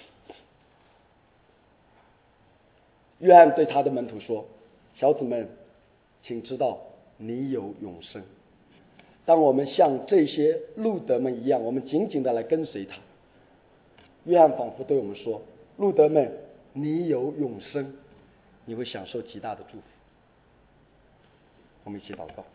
约翰对他的门徒说，小子们，请知道你有永生。当我们像这些路德们一样，我们紧紧的来跟随他，约翰仿佛对我们说，路德们，你有永生，你会享受极大的祝福。我们一起祷告。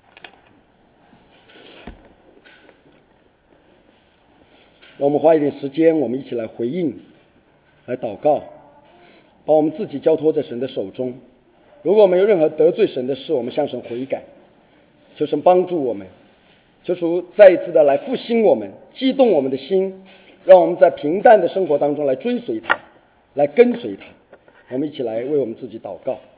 让我们花一点时间，我们一起来回应，来祷告，把我们自己交托在神的手中。如果我们有任何得罪神的事，我们向神悔改，求神帮助我们，求主再一次的来复兴我们，激动我们的心，让我们在平淡的生活当中来追随他，来跟随他。我们一起来为我们自己祷告。